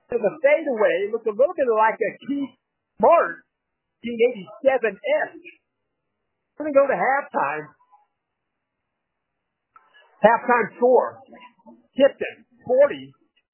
The fadeaway looked a little bit like a Keith Martin 1987-esque. We're going to go to halftime. Halftime score. Tipton 40.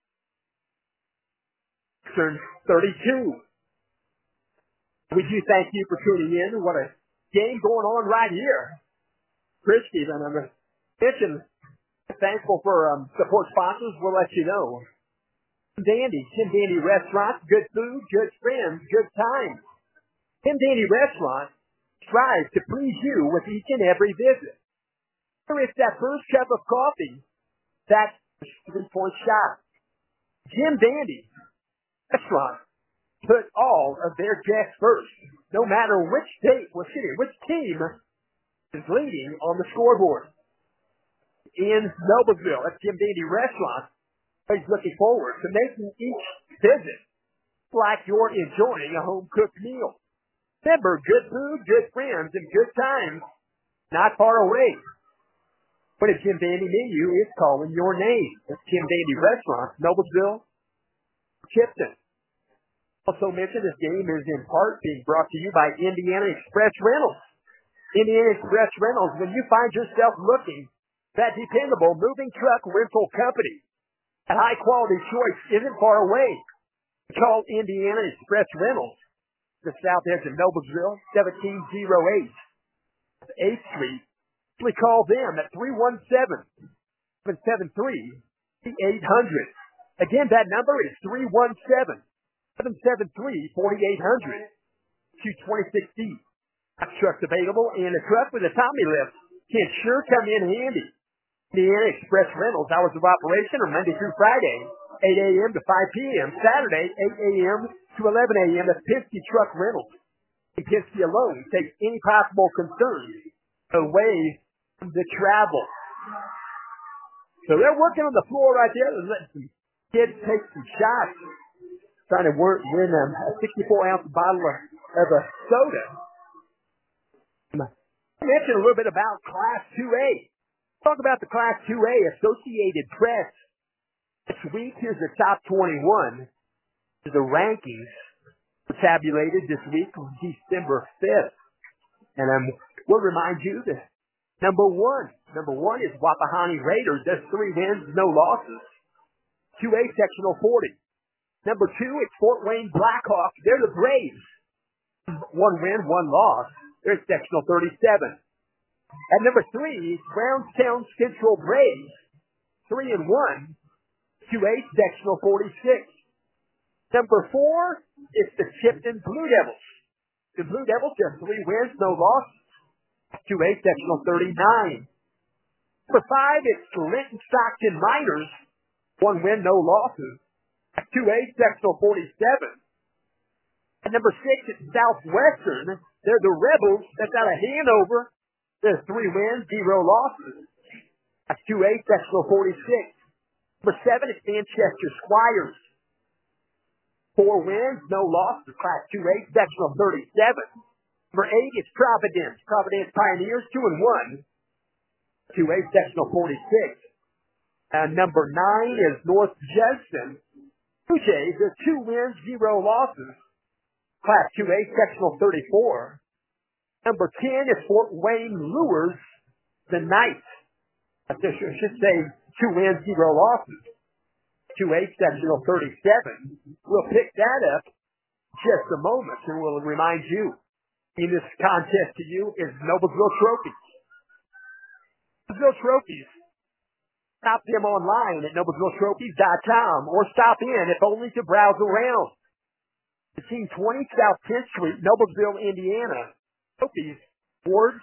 Eastern 32. We do thank you for tuning in. What a game going on right here. Christie, and I'm thankful for support sponsors. We'll let you know. Tim Dandy Restaurant, good food, good friends, good times. Tim Dandy Restaurant strives to please you with each and every visit. Whether it's that first cup of coffee, that 3-point shot. Tim Dandy Restaurant put all of their guests first, no matter which state, which team is leading on the scoreboard. In Noblesville at Tim Dandy Restaurant, he's looking forward to making each visit like you're enjoying a home-cooked meal. Remember, good food, good friends, and good times not far away. But a Tim Dandy menu is calling your name. It's Tim Dandy Restaurant, Noblesville, Tipton. Also mentioned this game is in part being brought to you by Indiana Express Rentals. Indiana Express Rentals, when you find yourself looking for that dependable moving truck rental company, a high-quality choice isn't far away. Call Indiana Express Rentals, the south edge of Noblesville, 1708 8th Street. Please call them at 317-773-800. Again, that number is 317-773-4800. 226D. Trucks available, and a truck with a Tommy lift can sure come in handy. Indiana Express Rentals, hours of operation are Monday through Friday, 8 a.m. to 5 p.m. Saturday, 8 a.m. to 11 a.m. That's Penske Truck Rentals. And Penske alone takes any possible concerns away from the travel. So they're working on the floor right there. They're letting some kids take some shots, trying to win a 64-ounce bottle of a soda. I mentioned a little bit about Class 2A. Talk about the Class 2A Associated Press. This week, here's the top 21. The rankings were tabulated this week on December 5th. And we'll remind you that number one is Wapahani Raiders. That's 3 wins, no losses. 2A Sectional 40. Number 2, it's Fort Wayne Blackhawks. They're the Braves. 1 win, 1 loss. They're Sectional 37. At number 3, Brownstown Central Braves. 3-1. 2A Sectional 46. Number 4 is the Tipton Blue Devils. The Blue Devils have 3 wins, no losses. 2A Sectional 39. Number 5 is Linton Stockton Miners. 1 win, no losses. 2A Sectional 47. And number 6 is Southwestern. They're the Rebels. That's out of Hanover. There's 3 wins, 0 losses. That's 2A Sectional 46. Number 7 is Manchester Squires. 4 wins, no losses. Class 2A Sectional 37. Number 8 is Providence. Providence Pioneers, 2-1. 2A Sectional 46. And number 9 is North Judson. Blue Jays, they're 2 wins, 0 losses. Class 2A Sectional 34. Number 10 is Fort Wayne Lures, the Knights. I should say 2 wins, 0 losses. 2A Sectional 37. We'll pick that up just a moment, and we'll remind you in this contest to you is Noblesville Trophies. Noblesville Trophies. Stop them online at NoblesvilleTrophies.com or stop in if only to browse around. 1520 South 10th Street, Noblesville, Indiana. Trophies, awards,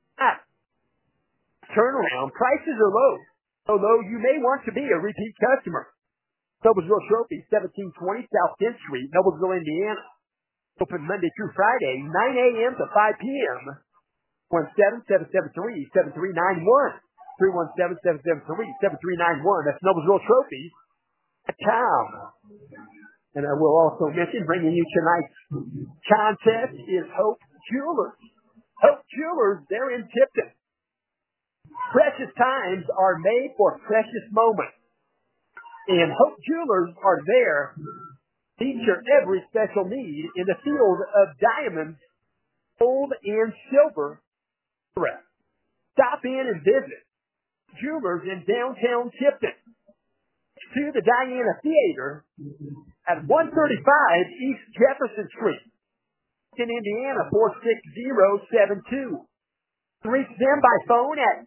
turnaround. Prices are low, although you may want to be a repeat customer. Noblesville Trophies, 1720 South 10th Street, Noblesville, Indiana. Open Monday through Friday, 9 a.m. to 5 p.m. 1-7-773-7391. 317-773-7391. That's Noblesville Trophies.com. And I will also mention, bringing you tonight's contest is Hope Jewelers. Hope Jewelers, they're in Tipton. Precious times are made for precious moments. And Hope Jewelers are there Feature every special need in the field of diamonds, gold, and silver. Stop in and visit Jewelers in downtown Tipton. To the Diana Theater at 135 East Jefferson Street in Indiana, 46072. Reach them by phone at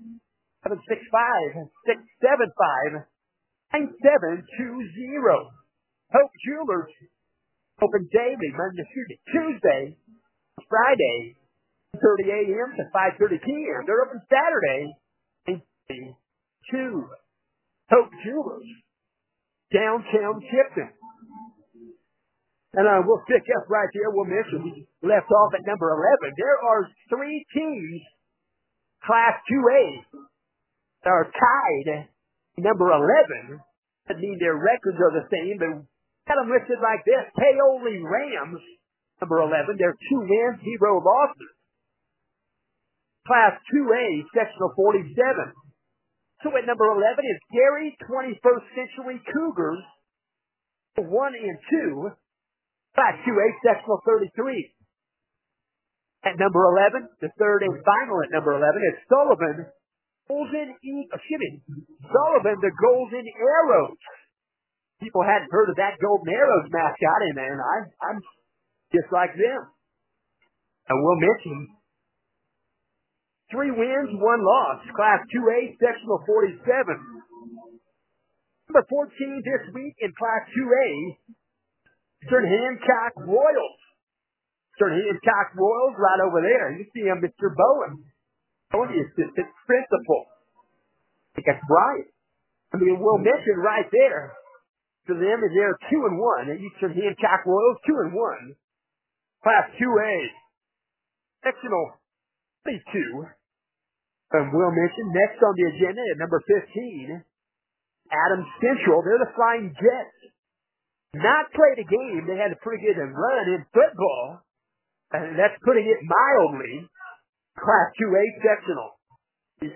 765-675-9720. Hope Jewelers open daily, Monday, Tuesday, Friday, 30 a.m. to 5:30 p.m. They're open Saturday, 8 to Hope Jewelers, downtown Tipton. And we'll pick up right here. We'll mention we left off at number 11. There are 3 teams, Class 2A, that are tied number 11. That mean their records are the same, but got them listed like this. Paoli Rams, number 11. They're 2 wins, 0 losses. Class 2A, sectional 47. So at number 11 is Gary 21st Century Cougars, 1 and 2. Class 2A, sectional 33. At number 11, the third and final at number 11 is Sullivan, Sullivan, the Golden Arrows. People hadn't heard of that Golden Arrows mascot, and I'm just like them. And we'll mention 3 wins, 1 loss. Class 2A, sectional 47. Number 14 this week in Class 2A, Eastern Hancock Royals. Eastern Hancock Royals right over there. You see him, Mr. Bowen. Bowen, the assistant principal. I think that's right. I mean, we'll mention right there. For them, is they're 2 and 1. The Eastern Hancock Royals 2 and 1. Class 2A, sectional 32. And we'll mention next on the agenda at number 15, Adams Central. They're the Flying Jets. Not played a game. They had a pretty good run in football. And that's putting it mildly. Class 2A sectional 7.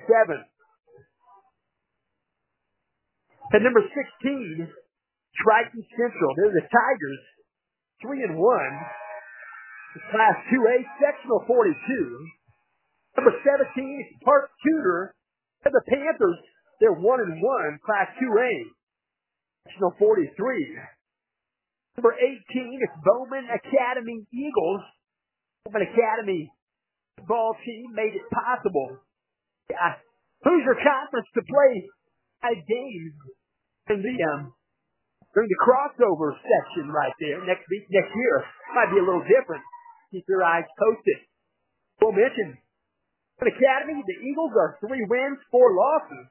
At number 16, Triton Central. They're the Tigers, 3 and 1. Class 2A, sectional 42. Number 17 is Park Tudor. They're the Panthers. They're 1 and 1. Class 2A, sectional 43. Number 18 is Bowman Academy Eagles. Bowman Academy football team made it possible. Hoosier Conference to play 5 games in during the crossover section right there next year. Might be a little different. Keep your eyes posted. We'll mention the Academy, the Eagles are 3 wins, 4 losses.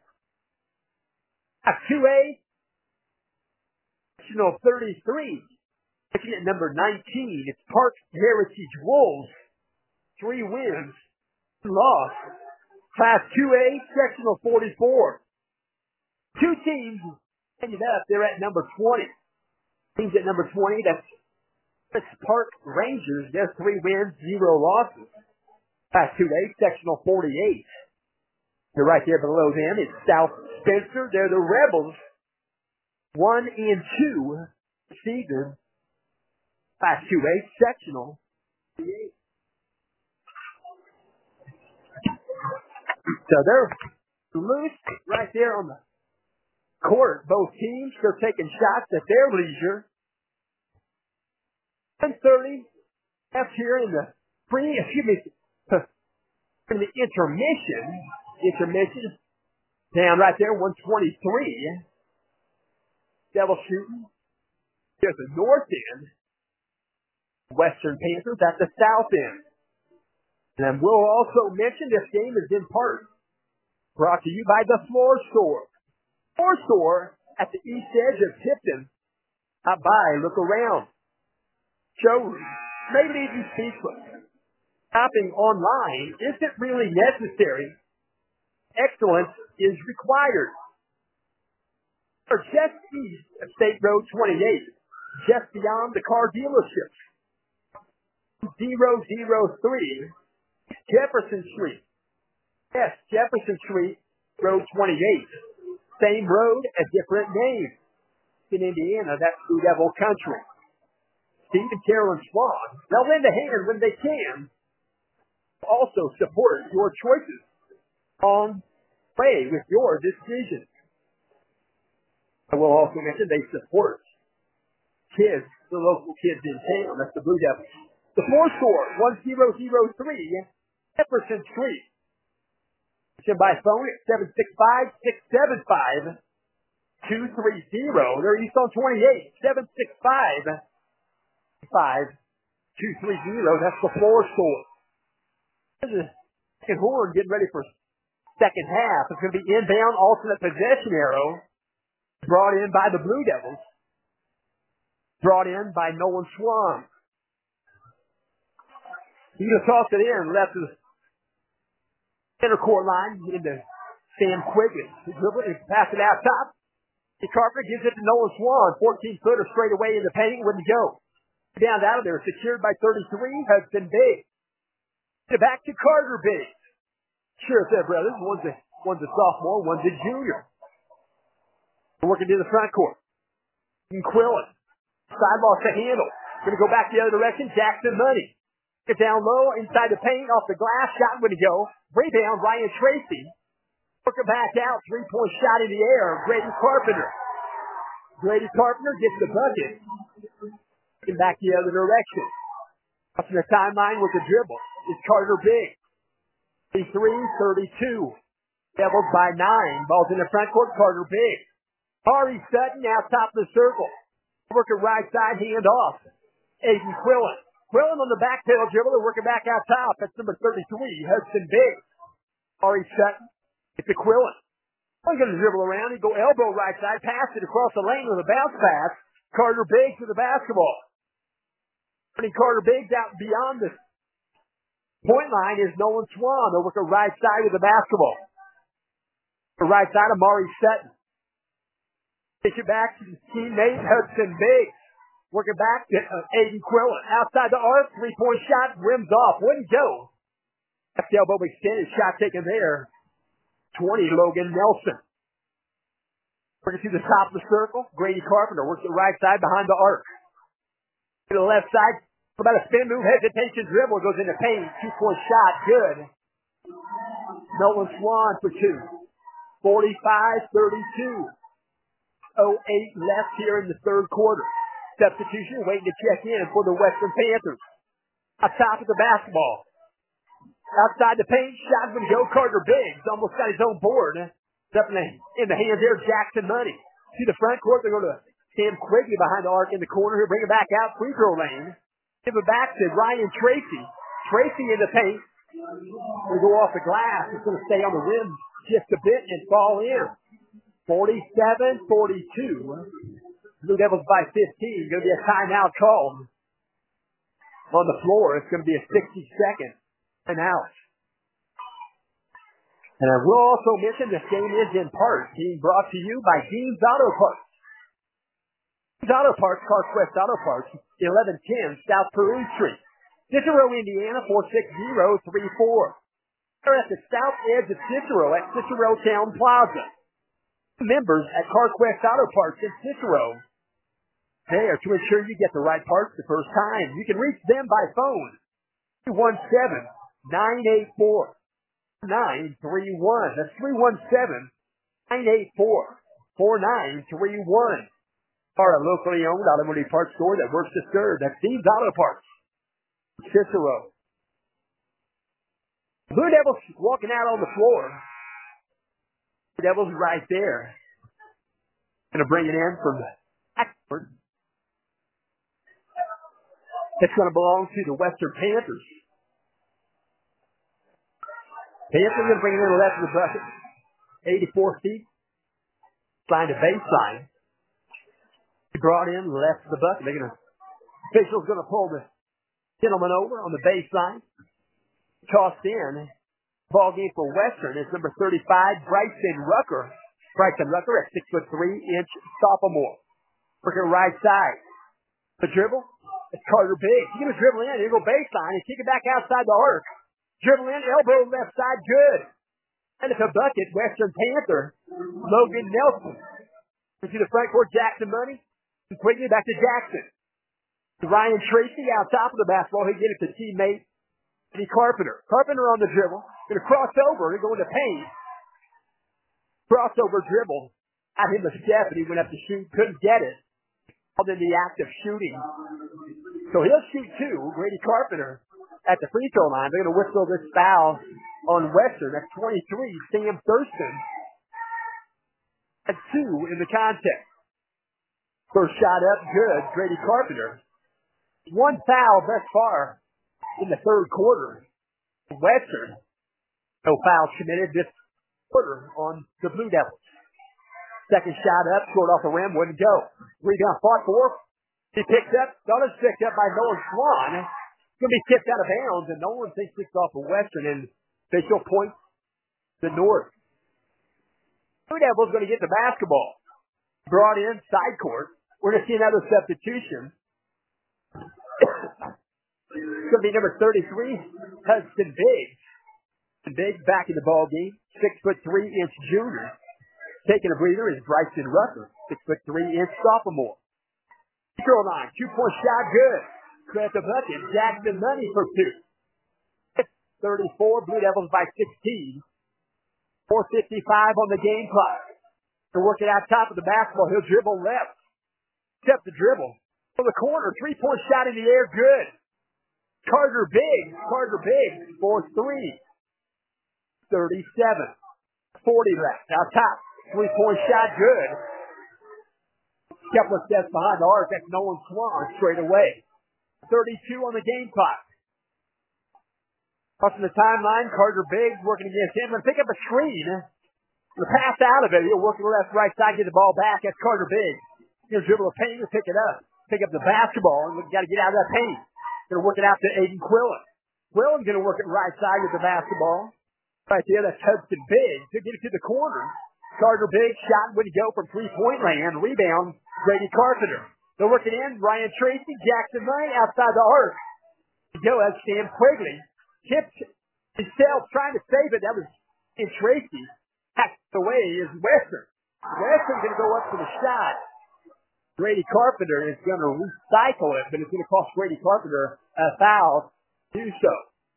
2A, sectional 33. Looking at number 19, it's Park Heritage Wolves. 3 wins, 1 loss. Class 2A, sectional 44. 2 teams ended up. They're at number 20. Teams at number 20, that's Park Rangers. They're 3 wins, 0 losses. Class 2A, sectional 48. They're right there below them. It's South Spencer. They're the Rebels. 1 and 2 season. Class 2A, sectional 48. So they're loose right there on the court. Both teams, they're taking shots at their leisure. 10:30 left here in the in the intermission down right there, 123. Devil shooting. There's the north end. Western Panthers at the south end. And we'll also mention this game is in part brought to you by the Floor Store. Floor Store at the east edge of Tipton. Stop by, look around. Showroom, maybe even speechless. Shopping online isn't really necessary. Excellence is required. Or just east of State Road 28, just beyond the car dealerships. 003 Jefferson Street. Yes, Jefferson Street, Road 28. Same road, a different name. In Indiana, that's Blue Devil Country. Steve and Carolyn Swan. They'll lend a hand when they can. Also support your choices on play with your decisions. I will also mention they support kids, the local kids in town. That's the Blue Devils. The floor score, 1003 Jefferson Street. By phone at 765-675-230. They're east on 28, 765-5230. That's the floor score. There's a second horn getting ready for second half. It's going to be inbound alternate possession arrow brought in by the Blue Devils. Brought in by Nolan Swan. He just tossed it in, left the center court line into Sam Quigley. He dribbled it, passed it out top. Carpenter gives it to Nolan Swan. 14-footer straight away in the paint. Wouldn't go. Down out of there. Secured by 33. Hudson Biggs. Back to Carter Biggs. Sure, their brothers. One's a sophomore. One's a junior. Working to the front court. Quillen. Sideball to handle. Going to go back the other direction. Jackson Money. Get down low. Inside the paint. Off the glass. Shot going to go. Rebound. Ryan Tracy. Working back out. Three-point shot in the air. Grady Carpenter. Grady Carpenter gets the bucket. Looking back the other direction. Crossing the timeline with the dribble is Carter Biggs. 33-32. Devils by 9. Ball's in the front court. Carter Biggs. Ari Sutton now top of the circle. Working right side, hand off. Aiden Quillen. Quillen on the backtail dribble. They're working back out top. That's number 33, Hudson Biggs. Ari Sutton. It's a Quillen. He's going to dribble around. He go elbow right side, pass it across the lane with a bounce pass. Carter Biggs with the basketball. Running Carter Biggs out beyond the point line is Nolan Swan. They'll work a right side with the basketball. The right side, Amari Sutton. Pitch it back to his teammate, Hudson Biggs. Working back to Aiden Quillen. Outside the arc, three-point shot, rims off. Wouldn't go. Left elbow extended, shot taken there. 20, Logan Nelson. Working to the top of the circle, Grady Carpenter works the right side behind the arc. To the left side, about a spin move, hesitation dribble, goes in the paint. Two-point shot, good. Nolan Swan for two. 45-32. 0-8 left here in the third quarter. Substitution waiting to check in for the Western Panthers. Up top of the basketball. Outside the paint, shot going to go. Carter Biggs almost got his own board. It's up in the hands there, Jackson Money. To the front court, they're going to Sam Quigley behind the arc in the corner. He'll bring it back out, free throw lane. Give it back to Ryan Tracy. Tracy in the paint. They go off the glass. It's going to stay on the rim just a bit and fall in. 47-42. Blue Devils by 15. Going to be a timeout called on the floor. It's going to be a 60-second timeout. And I will also mention this game is in part being brought to you by Dean's Auto Parts. Dean's Auto Parts, CarQuest Auto Parts, 1110 South Peru Street. Cicero, Indiana, 46034. They're at the south edge of Cicero at Cicero Town Plaza. Members at CarQuest Auto Parts in Cicero. There to ensure you get the right parts the first time. You can reach them by phone. 317-984-4931. That's 317-984-4931. Are a locally owned automotive parts store that works to serve. That's Dean's Auto Parts. Cicero. Blue Devils walking out on the floor. Blue Devils right there. Going to bring it in from the backward. It's going to belong to the Western Panthers. Panthers going to bring it in left of the bucket. 84 feet. Line to baseline. Brought in left of the bucket. They're going to, officials going to pull the gentleman over on the baseline. Tossed in. Ball game for Western is number 35, Bryson Rucker. Bryson Rucker at 6'3" sophomore. Working right side. The dribble. It's Carter Biggs. He's going to dribble in. He'll go baseline and kick it back outside the arc. Dribble in. Elbow left side. Good. And it's a bucket. Western Panther. Logan Nelson. To the front court. Jackson Money. And quickly back to Jackson. Ryan Tracy out top of the basketball. He get it to teammate Eddie Carpenter. Carpenter on the dribble. Going to cross over and go into paint. Crossover dribble. Got him a step and he went up to shoot. Couldn't get it. Called in the act of shooting. So he'll shoot two. Grady Carpenter at the free throw line. They're going to whistle this foul on Western. That's 23. Sam Thurston at 2 in the contest. First shot up, good. Grady Carpenter. One foul thus far in the third quarter. Western. No foul committed this quarter on the Blue Devils. Second shot up, short off the rim, wouldn't go. Rebound fought for. He picked up, thought it was picked up by Nolan Swan. Going to be tipped out of bounds, and Nolan thinks it's off of Western, and official points the North. Blue Devils going to get the basketball. Brought in, side court. We're going to see another substitution. It's going to be number 33, Hudson Biggs. Biggs back in the ball game. 6'3" junior. Taking a breather is Bryson Rucker. 6'3" sophomore. Free throw line. 2-point shot, good. Credit the bucket. Jackson Money for 2. 34, Blue Devils by 16. 4:55 on the game clock. They're working out top of the basketball. He'll dribble left. Step the dribble. From the corner. 3-point shot in the air. Good. Carter Biggs. For 3. 37. 40 left. Out top. 3-point shot. Good. Couple of steps behind the arc. That's Nolan Swan straight away. 32 on the game clock. Crossing the timeline. Carter Biggs working against him. Going to pick up a screen. The pass out of it. He'll work to the left, right side, get the ball back. That's Carter Biggs. He'll dribble the paint. He'll pick it up. Pick up the basketball. And we've got to get out of that paint. Going to work it out to Aiden Quillen. Quillen's going to work it right side with the basketball. Right there. That's Hudson Biggs. He'll get it to the corner. Carter Biggs shot when he go from 3-point land. Rebound. Grady Carpenter. They'll work it in. Ryan Tracy. Jackson Money outside the arc. Go as Sam Quigley. Tipped himself trying to save it. That was in Tracy. Packed away is Western. Western's going to go up for the shot. Grady Carpenter is going to recycle it, but it's going to cost Grady Carpenter a foul to do so.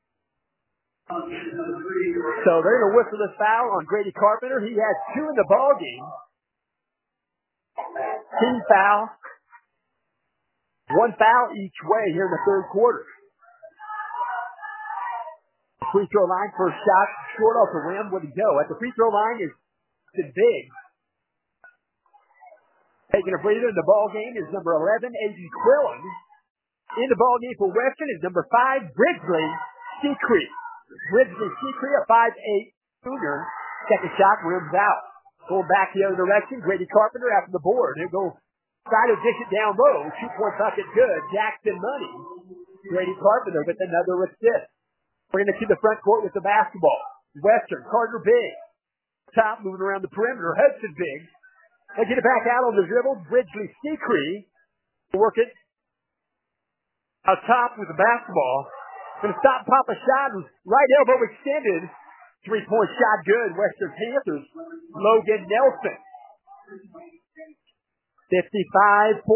So they're going to whistle this foul on Grady Carpenter. He has 2 in the ball game. Team foul. 1 foul each way here in the third quarter. Free throw line, first shot, short off the rim, wouldn't go. At the free throw line is Biggs. Taking a breather in the ball game is number 11, Aiden Quillen. In the ball game for Western is number 5, Bridgely Seacree. Bridgely Seacree, a 5'8" junior. Second shot, rims out. Going back the other direction, Grady Carpenter after the board. He'll go try to dish it down low. 2-point bucket, good. Jackson Money. Grady Carpenter with another assist. We're going to see the front court with the basketball. Western, Carter Biggs. Top moving around the perimeter. Hudson Biggs. They get it back out on the dribble. Bridgely Seacree. Work it out top with the basketball. Going to stop, pop a shot. Right elbow extended. 3-point shot good. Western Panthers. Logan Nelson. 55-40.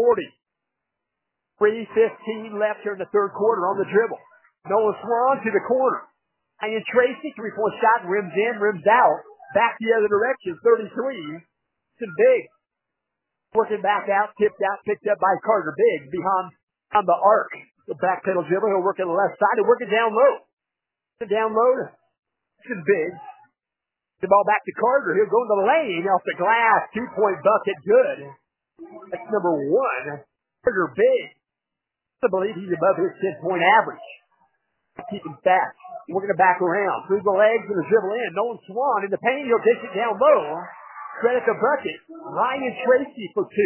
3:15 left here in the third quarter on the dribble. Nolan Swan to the corner. Ian Tracy, 3-point shot, rims in, rims out. Back the other direction, 33. Some big. Working back out, tipped out, picked up by Carter Biggs behind on the arc. The back pedal dribble, he'll work on the left side and work it down low. Down low to some big. The ball back to Carter. He'll go in the lane off the glass. 2-point bucket, good. That's number 1. Carter Biggs. I believe he's above his 10-point average. Keep him fast. We're going to back around. Through the legs and the dribble in. Nolan Swan in the paint. He'll dish it down low. Credit the bucket. Ryan Tracy for 2.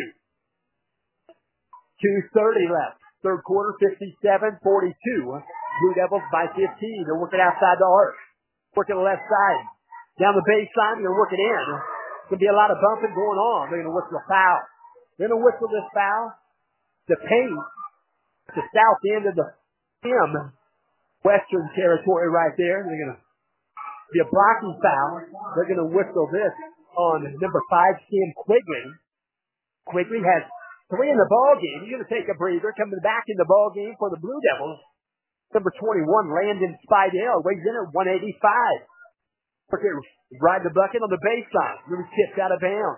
2:30 left. Third quarter, 57-42. Blue Devils by 15. They're working outside the arc. Working the left side. Down the baseline. They're working in. There's going to be a lot of bumping going on. They're going to whistle a foul. They're going to whistle this foul. The paint. The south end of the rim. Western territory right there. They're going to be a blocking foul. They're going to whistle this on number 5, Sam Quigley. Quigley has 3 in the ball game. He's going to take a breather. Coming back in the ball game for the Blue Devils. Number 21, Landon Spidell, weighs in at 185. Okay, ride the bucket on the baseline. Really tipped out of bounds.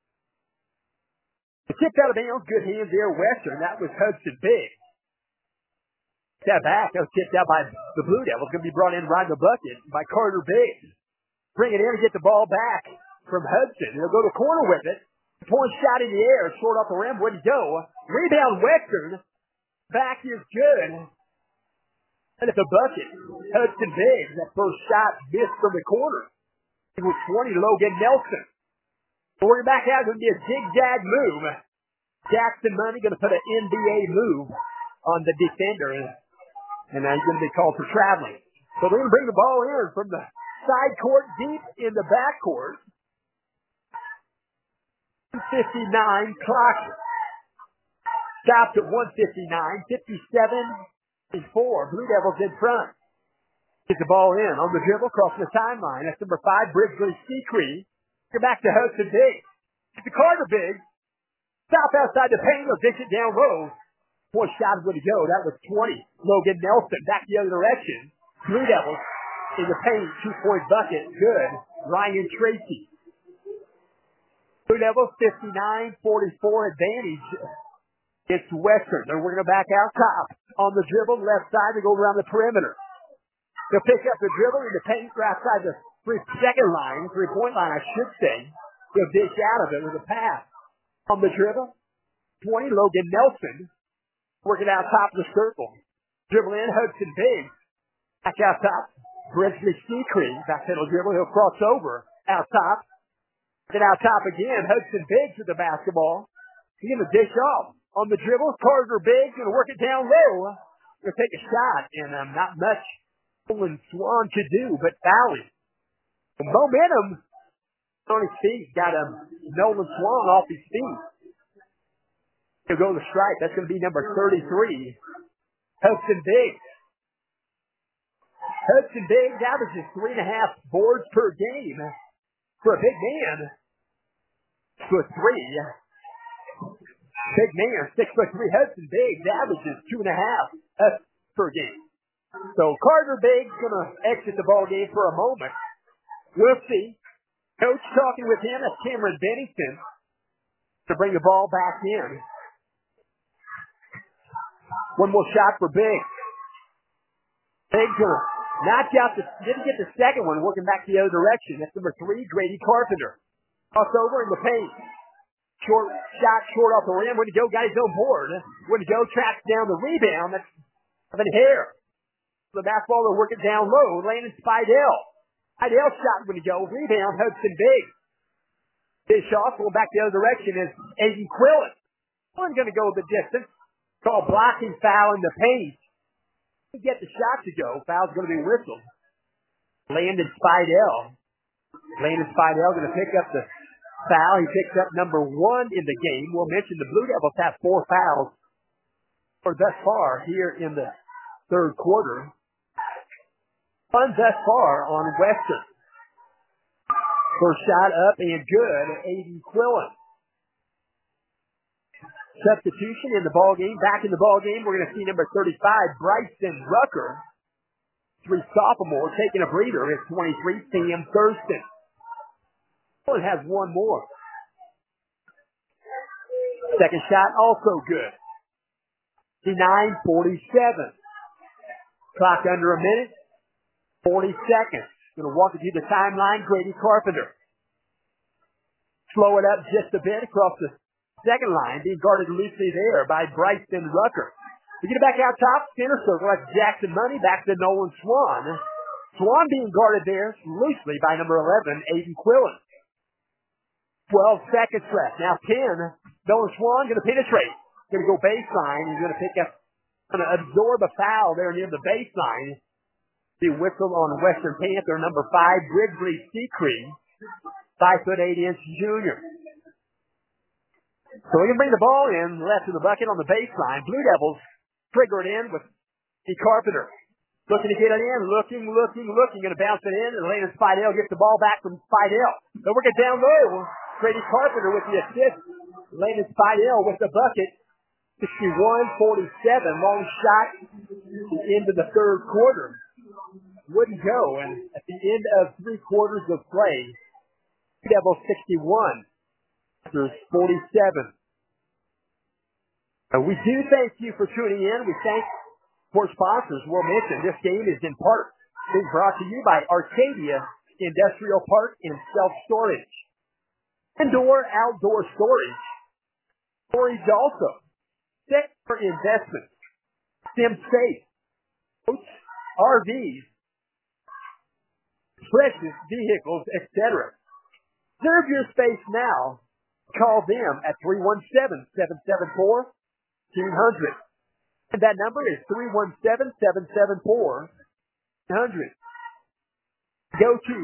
The tipped out of bounds, good hands there, Western. That was Hudson Biggs. Step back, that was tipped out by the Blue Devils. Going to be brought in ride the bucket by Carter Biggs. Bring it in and get the ball back from Hudson. He'll go to the corner with it. Point shot in the air, short off the rim. Where'd he go? Rebound Western. Back is good. And at the bucket, Hudson Biggs, that first shot missed from the corner. It was 20, Logan Nelson. So we're back out, going to be a zigzag move. Jackson Money going to put an NBA move on the defender. And he's going to be called for traveling. So they're going to bring the ball in from the side court deep in the back court. 59 clock. Stopped at 159, 57-4. Blue Devils in front. Get the ball in on the dribble, crossing the timeline. That's number 5, Bridgely Seacree. Get back to Hudson Biggs. Get the Carter Biggs. Stop outside the paint. He'll dish it down low. One shot would to go. That was 20. Logan Nelson back the other direction. Blue Devils in the paint. 2-point bucket. Good. Ryan Tracy. Blue Devils 59-44 advantage. It's Western. They're working back out top. On the dribble, left side, they go around the perimeter. They'll pick up the dribble in the paint right outside the three-point line, I should say. They'll dish out of it with a pass. On the dribble, 20, Logan Nelson. Working out top of the circle. Dribble in, Hudson Biggs. Back out top, Bridgely Seacree. Back middle dribble, he'll cross over. Out top. Then out top again, Hudson Biggs with the basketball. He's going to dish off. On the dribble, Carter Biggs going to work it down low. Going to take a shot, and not much Nolan Swan could do, but fouling. The momentum on his feet got Nolan Swan off his feet. He'll go to the strike. That's going to be number 33, Hudson Biggs. Hudson Biggs averages 3.5 boards per game. For a big man, 6'3". Big man, 6'3". Hudson Biggs averages 2.5 per game. So Carter Biggs going to exit the ball game for a moment. We'll see. Coach talking with him. That's Cameron Bennington to bring the ball back in. One more shot for Biggs. Biggs going to knock out didn't get the second one, working back the other direction. That's number 3, Grady Carpenter. Crossover in the paint. Short shot, short off the rim. When to go, got his own board. When to go, tracks down the rebound. That's Evan Hare. The basketball, they'll work it down low. Landon Spidell. Spidell shot when to go. Rebound, Hudson Biggs. His shot going back the other direction is Aiden Quillen. Quillen's going to go the distance. Called blocking foul in the paint. To get the shot to go, foul's going to be whistled. Landon Spidell. Landon Spidell going to pick up the foul. He picks up number 1 in the game. We'll mention the Blue Devils have 4 fouls for thus far here in the third quarter. Fun thus far on Western. First shot up and good. Aiden Quillen. Substitution in the ball game. Back in the ball game, we're going to see number 35, Bryson Rucker. 3 sophomore taking a breather. It's 23, Sam Thurston. It has 1 more. Second shot also good. 59-47. Clock under a minute. 40 seconds. Going to walk it through the timeline. Grady Carpenter. Slow it up just a bit across the second line. Being guarded loosely there by Bryson Rucker. We get it back out top. Center circle. That's Jackson Money. Back to Nolan Swan. Swan being guarded there loosely by number 11, Aiden Quillen. 12 seconds left. Now 10. Nolan Swan going to penetrate. Going to go baseline. He's going to pick up, going to absorb a foul there near the baseline. The whistle on Western Panther, number 5, Bridgely Seacree. 5'8" junior. So we can bring the ball in left of the bucket on the baseline. Blue Devils trigger it in with the Carpenter. Looking to get it in, looking. Going to bounce it in, and Landon Spidell gets the ball back from Spidell. They'll work it down low. Grady Carpenter with the assist. Landon Spidell with the bucket. 61-47. Long shot at the end of the third quarter. Wouldn't go. And at the end of 3 quarters of play, Devils 61. There's 47. We do thank you for tuning in. We thank our sponsors. We'll mention this game is in part being brought to you by Arcadia Industrial Park and Self-Storage. Indoor-outdoor storage. Storage also. Set for investment. SimSafe. Boats, RVs, precious vehicles, etc. Reserve your space now. Call them at 317-774-200. And that number is 317-774-200. Go to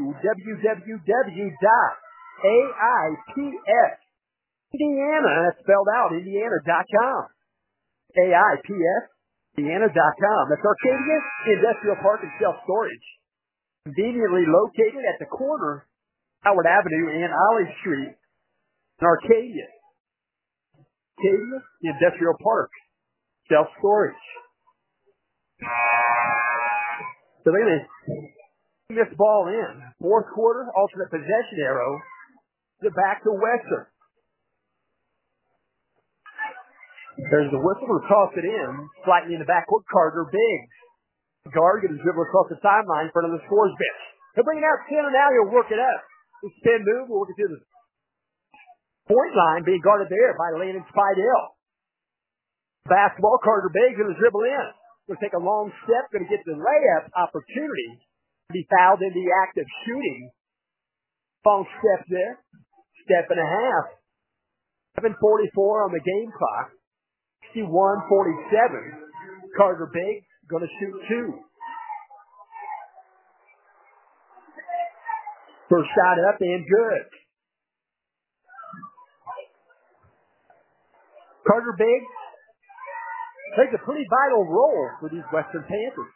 www.AIPS Indiana, that's spelled out, Indiana.com. AIPS Indiana.com. That's Arcadia Industrial Park and Self-Storage. Conveniently located at the corner of Howard Avenue and Olive Street in Arcadia. Arcadia Industrial Park. Self-storage. So they're going to bring this ball in. Fourth quarter, alternate possession arrow. Back to Western. There's the whistle to toss it in. Slightly in the backcourt, Carter Biggs. Guard gets a dribble across the sideline in front of the scores bench. He'll bring it out center now. He'll work it up. The spin move. We'll work it to the point line, being guarded there by Landon Spidell. Basketball, Carter Biggs going to dribble in. Going to take a long step. Going to get the layup opportunity. Be fouled in the act of shooting. Long step there. Step and a half. 7:44 on the game clock. 61-47. Carter Biggs going to shoot 2. First shot up and good. Carter Biggs plays a pretty vital role for these Western Panthers.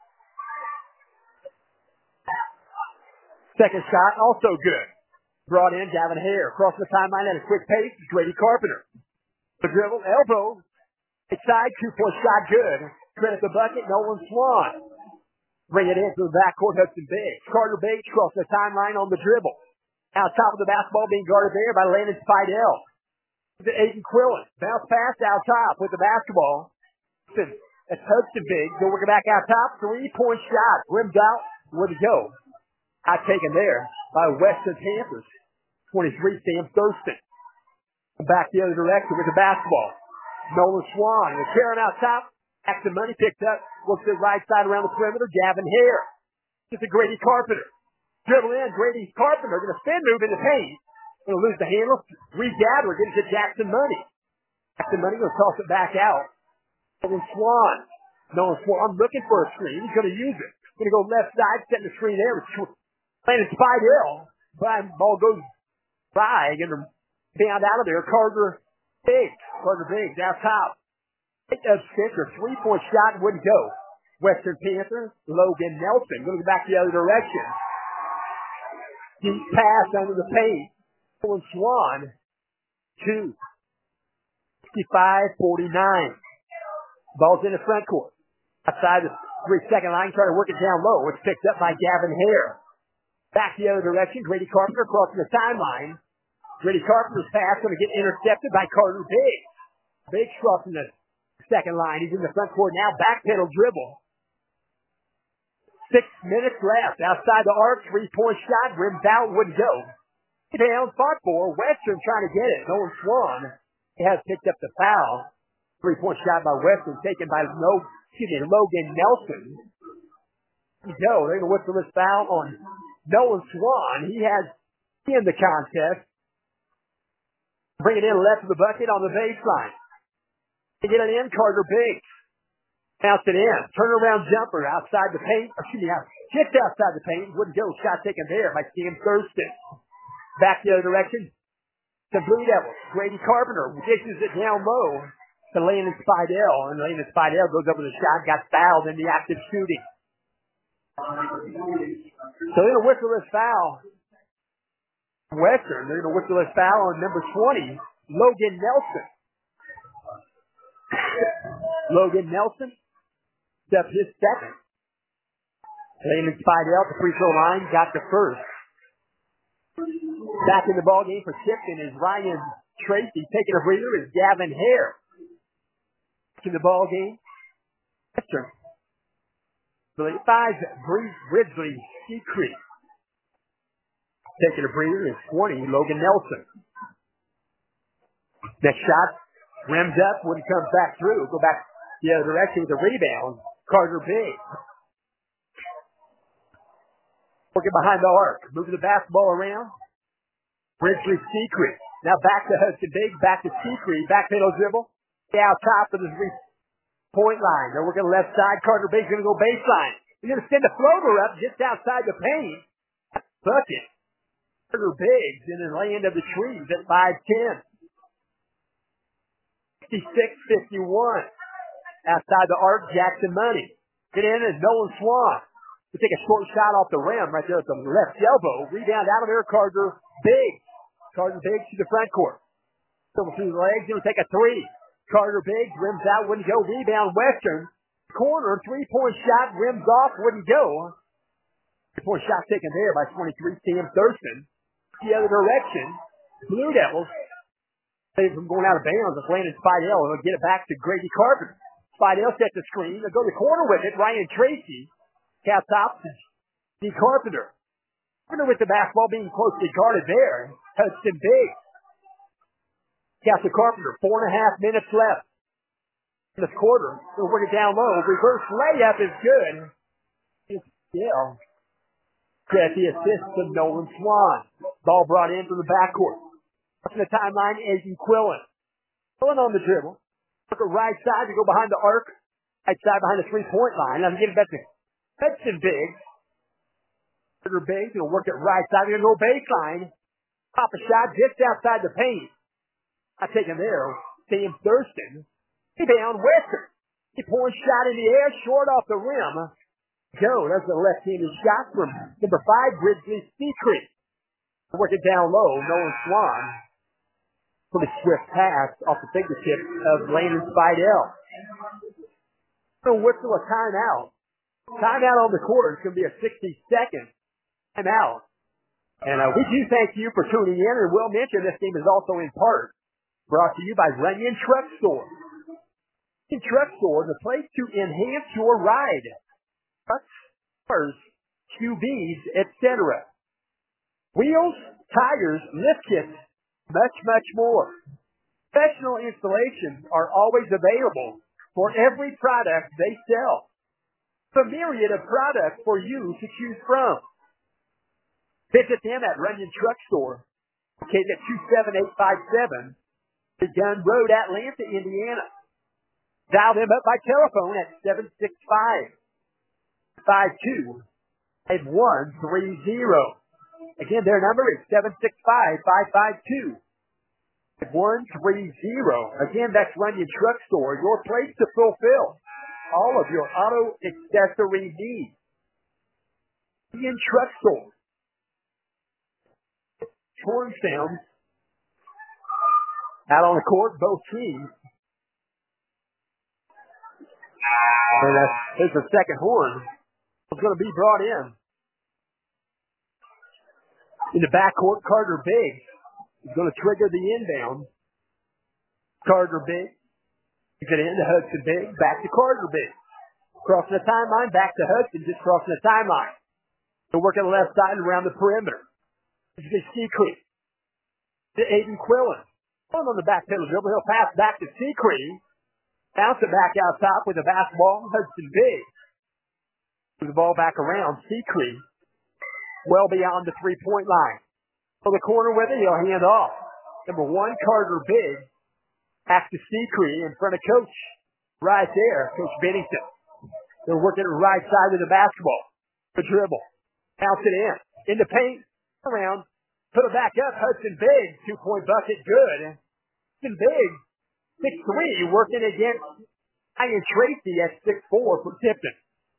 Second shot, also good. Brought in Gavin Hare. Across the timeline at a quick pace, Grady Carpenter. The dribble, elbow, side, 2-point shot, good. Credit the bucket, Nolan Swan. Bring it into the backcourt, Hudson Biggs. Carter Biggs across the timeline on the dribble. Now top of the basketball being guarded there by Landon Spidell. To Aiden Quillen. Bounce pass out top with the basketball. That's Hudson Biggs. They'll work it back out top. 3-point shot. Rimmed out. Where'd it go? Out taken there by Western Panthers. 23, Sam Thurston. Back the other direction with the basketball. Nolan Swan. The carrying out top. Back the money picked up. Works the right side around the perimeter. Gavin Hare. It's a Grady Carpenter. Dribble in. Grady Carpenter. Going to spin move in the paint. Going to lose the handle. Regather. Getting to Jackson Money. Jackson Money going to toss it back out. Nolan Swan. Nolan Swan looking for a screen. He's going to use it. Going to go left side. Setting the screen there. Landon Spidell. Ball goes by. Going to bound out of there. Carter Biggs. Carter Biggs out top. Of 6 or 3-point shot wouldn't go. Western Panthers, Logan Nelson going back the other direction. Deep pass under the paint. Nolan Swan, 2. 65-49. Ball's in the front court. Outside the 3-second line, trying to work it down low. It's picked up by Gavin Hare. Back the other direction. Grady Carpenter crossing the timeline. Grady Carpenter's pass going to get intercepted by Carter Biggs. Biggs crossing the second line. He's in the front court now. Backpedal dribble. 6 minutes left. Outside the arc. 3-point shot. Rimmed out. Wouldn't go. Down. Fought for. Western trying to get it. Nolan Swan has picked up the foul. 3-point shot by Western taken by Logan Nelson. Go. They're going to whistle this foul on Nolan Swan. He has in the contest. Bring it in left of the bucket on the baseline. To get it in, Carter Biggs. Bounce it in. Turnaround jumper outside the paint. Kicked outside the paint. Wouldn't go. Shot taken there by Sam Thurston. Back the other direction. The Blue Devils. Grady Carpenter dishes it down low to Landon Spidell. And Landon Spidell goes over the shot. Got fouled in the active shooting. So they're going to whistle this foul. Western. They're going to whistle this foul on number 20, Logan Nelson. Logan Nelson stepped his second. Landon Spidell at the free throw line got the first. Back in the ballgame for Tipton is Ryan Tracy. Taking a breather is Gavin Hare. Back in the ballgame. Western. 5, Ridgely Secret. Taking a breather is 20, Logan Nelson. Next shot, rims up, wouldn't come back through. Go back the other direction with a rebound. Carter Big. Working behind the arc. Moving the basketball around. Ridgely Secret. Now back to Hudson Big, back to Secret. Back middle dribble. Out top of the 3-point line. They're working left side. Carter Big's going to go baseline. He's going to send a floater up just outside the paint. Bucket. Carter Biggs in the land of the trees at 5'10". 56-51. Outside the arc, Jackson Money. Get in is Nolan Swan. We take a short shot off the rim right there at the left elbow. Rebound out of there, Carter Biggs. Carter Biggs to the front court. Over through the legs, going to take a three. Carter Biggs rims out, wouldn't go. Rebound Western. Corner, 3-point shot, rims off, wouldn't go. 3-point shot taken there by 23, Sam Thurston. The other direction, Blue Devils save from going out of bounds. It's Landon Spidell. They'll get it back to Grady Carpenter. Spidell sets the screen. They'll go to the corner with it. Ryan Tracy. Cast top to D. Carpenter. Carpenter with the basketball being closely guarded there. Hudson Biggs. Cast to Carpenter. 4.5 minutes left in this quarter. They'll work it down low. Reverse layup is good. Yeah. Credit the assist to Nolan Swan. Ball brought in from the backcourt. Up the timeline, Aiden Quillen. Quillen on the dribble. Look at right side to go behind the arc. Right side behind the 3-point line. I'm getting back to Hudson Biggs. Carter Biggs will work it right side. They're going to go baseline. Pop a shot just outside the paint. I take him there. Sam Thurston. Rebound Western. 3-point shot in the air, short off the rim. Go. That's a left-handed shot from number 5, Ridgely Secret. Work it down low. Nolan Swan. Pretty swift pass off the fingertips of Landon Spidell. So whistle a timeout. Timeout on the court. It's going to be a 60-second timeout. And we do thank you for tuning in. And we'll mention this game is also in part brought to you by Runyon Truck Store. Runyon Truck Store, the place to enhance your ride. Trucks, cars, QBs, etc. Wheels, tires, lift kits, much, much more. Professional installations are always available for every product they sell. A myriad of products for you to choose from. Visit them at Runyon Truck Store, located at 27857 Gun Road, Atlanta, Indiana. Dial them up by telephone at 765-52-5130. Again, their number is 765-552-5130. Again, that's Runyon Truck Store, your place to fulfill all of your auto accessory needs. Runyon Truck Store. Horn sounds out on the court, both teams. And there's the second horn. It's going to be brought in. In the backcourt, Carter Biggs is going to trigger the inbound. Carter Biggs. Gets it in to Hudson Biggs. Back to Carter Biggs. Crossing the timeline. Back to Hudson. Just crossing the timeline. They'll work on the left side and around the perimeter. This is Secret. To Aiden Quillen. On the back pedal dribble. He'll pass back to Secret. Bounce it back out top with the basketball. Hudson Biggs. Move the ball back around. Secret. Well beyond the 3-point line. So the corner with it, he'll hand off. Number 1, Carter Biggs. Back to Secret in front of Coach. Right there, Coach Bennington. They're working the right side of the basketball. The dribble. Bounce it in. In the paint. Around. Put it back up. Hudson Biggs. 2-point bucket. Good. Hudson Biggs. 6'3", working against Ryan Tracy at 6'4" for Tipton.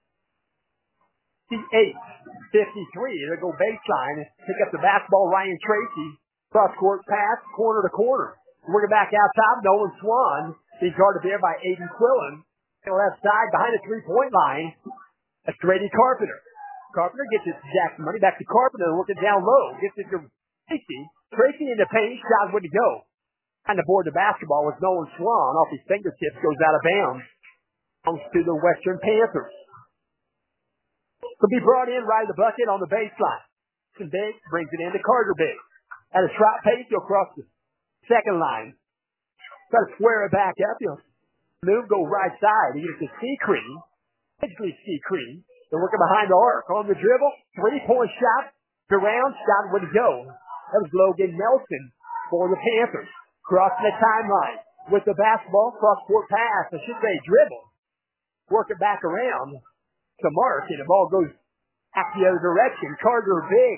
58-53. They'll go baseline. Pick up the basketball. Ryan Tracy. Cross court pass. Corner to corner. Working back out top, Nolan Swan. He's guarded there by Aiden Quillen. On the left side, behind the three-point line, that's Grady Carpenter. Carpenter gets his Jackson Money back to Carpenter, working down low. Gets it to Tracy. Tracy in the paint, shot wouldn't go. On the board, the basketball was Nolan Swan. Off his fingertips, goes out of bounds. Comes to the Western Panthers. Could be brought in right at the bucket on the baseline. Big brings it into Carter Big. At a trot pace, he'll cross the second line. Try to square it back up. He'll move, go right side. He gets to Seacree. Basically Seacree. They're working behind the arc. On the dribble. 3-point shot. Around. Shot wouldn't go. That was Logan Nelson for the Panthers. Crossing the timeline. With the basketball. Cross-court pass. I should say dribble. Work it back around to Mark. And the ball goes back the other direction. Carter Big.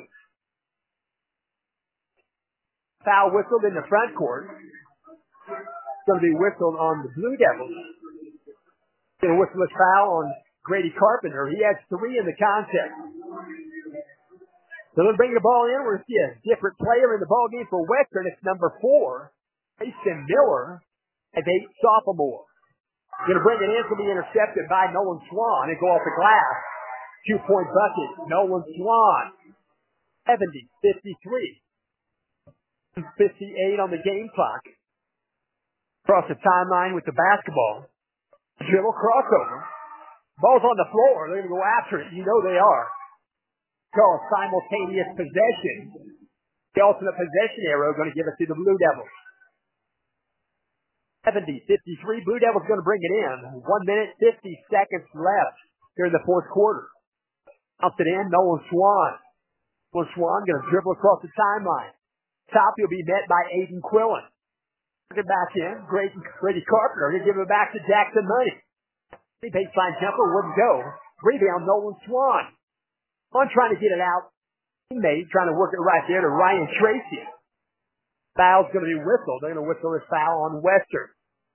Foul whistled in the front court. It's going to be whistled on the Blue Devils. Going to whistle a foul on Grady Carpenter. He has 3 in the contest. So they'll bring the ball in. We're going to see a different player in the ball game for Western. It's number 4, Mason Miller, a 8 sophomore. Going to bring it in. It's going to be intercepted by Nolan Swan and go off the glass. 2-point bucket. Nolan Swan. 70-53. 58 on the game clock. Across the timeline with the basketball. Dribble crossover. Ball's on the floor. They're going to go after it. You know they are. Call simultaneous possession. The alternate possession arrow going to give it to the Blue Devils. 70-53. Blue Devils going to bring it in. 1 minute, 50 seconds left here in the fourth quarter. Out it in. Nolan Swan. Nolan Swan going to dribble across the timeline. Top, he'll be met by Aiden Quillen. Get back in. Grady Carpenter. He'll give it back to Jackson Money. The baseline jumper wouldn't go. Rebound, Nolan Swan. Swan trying to get it out. Teammate trying to work it right there to Ryan Tracy. Foul's going to be whistled. They're going to whistle this foul on Western.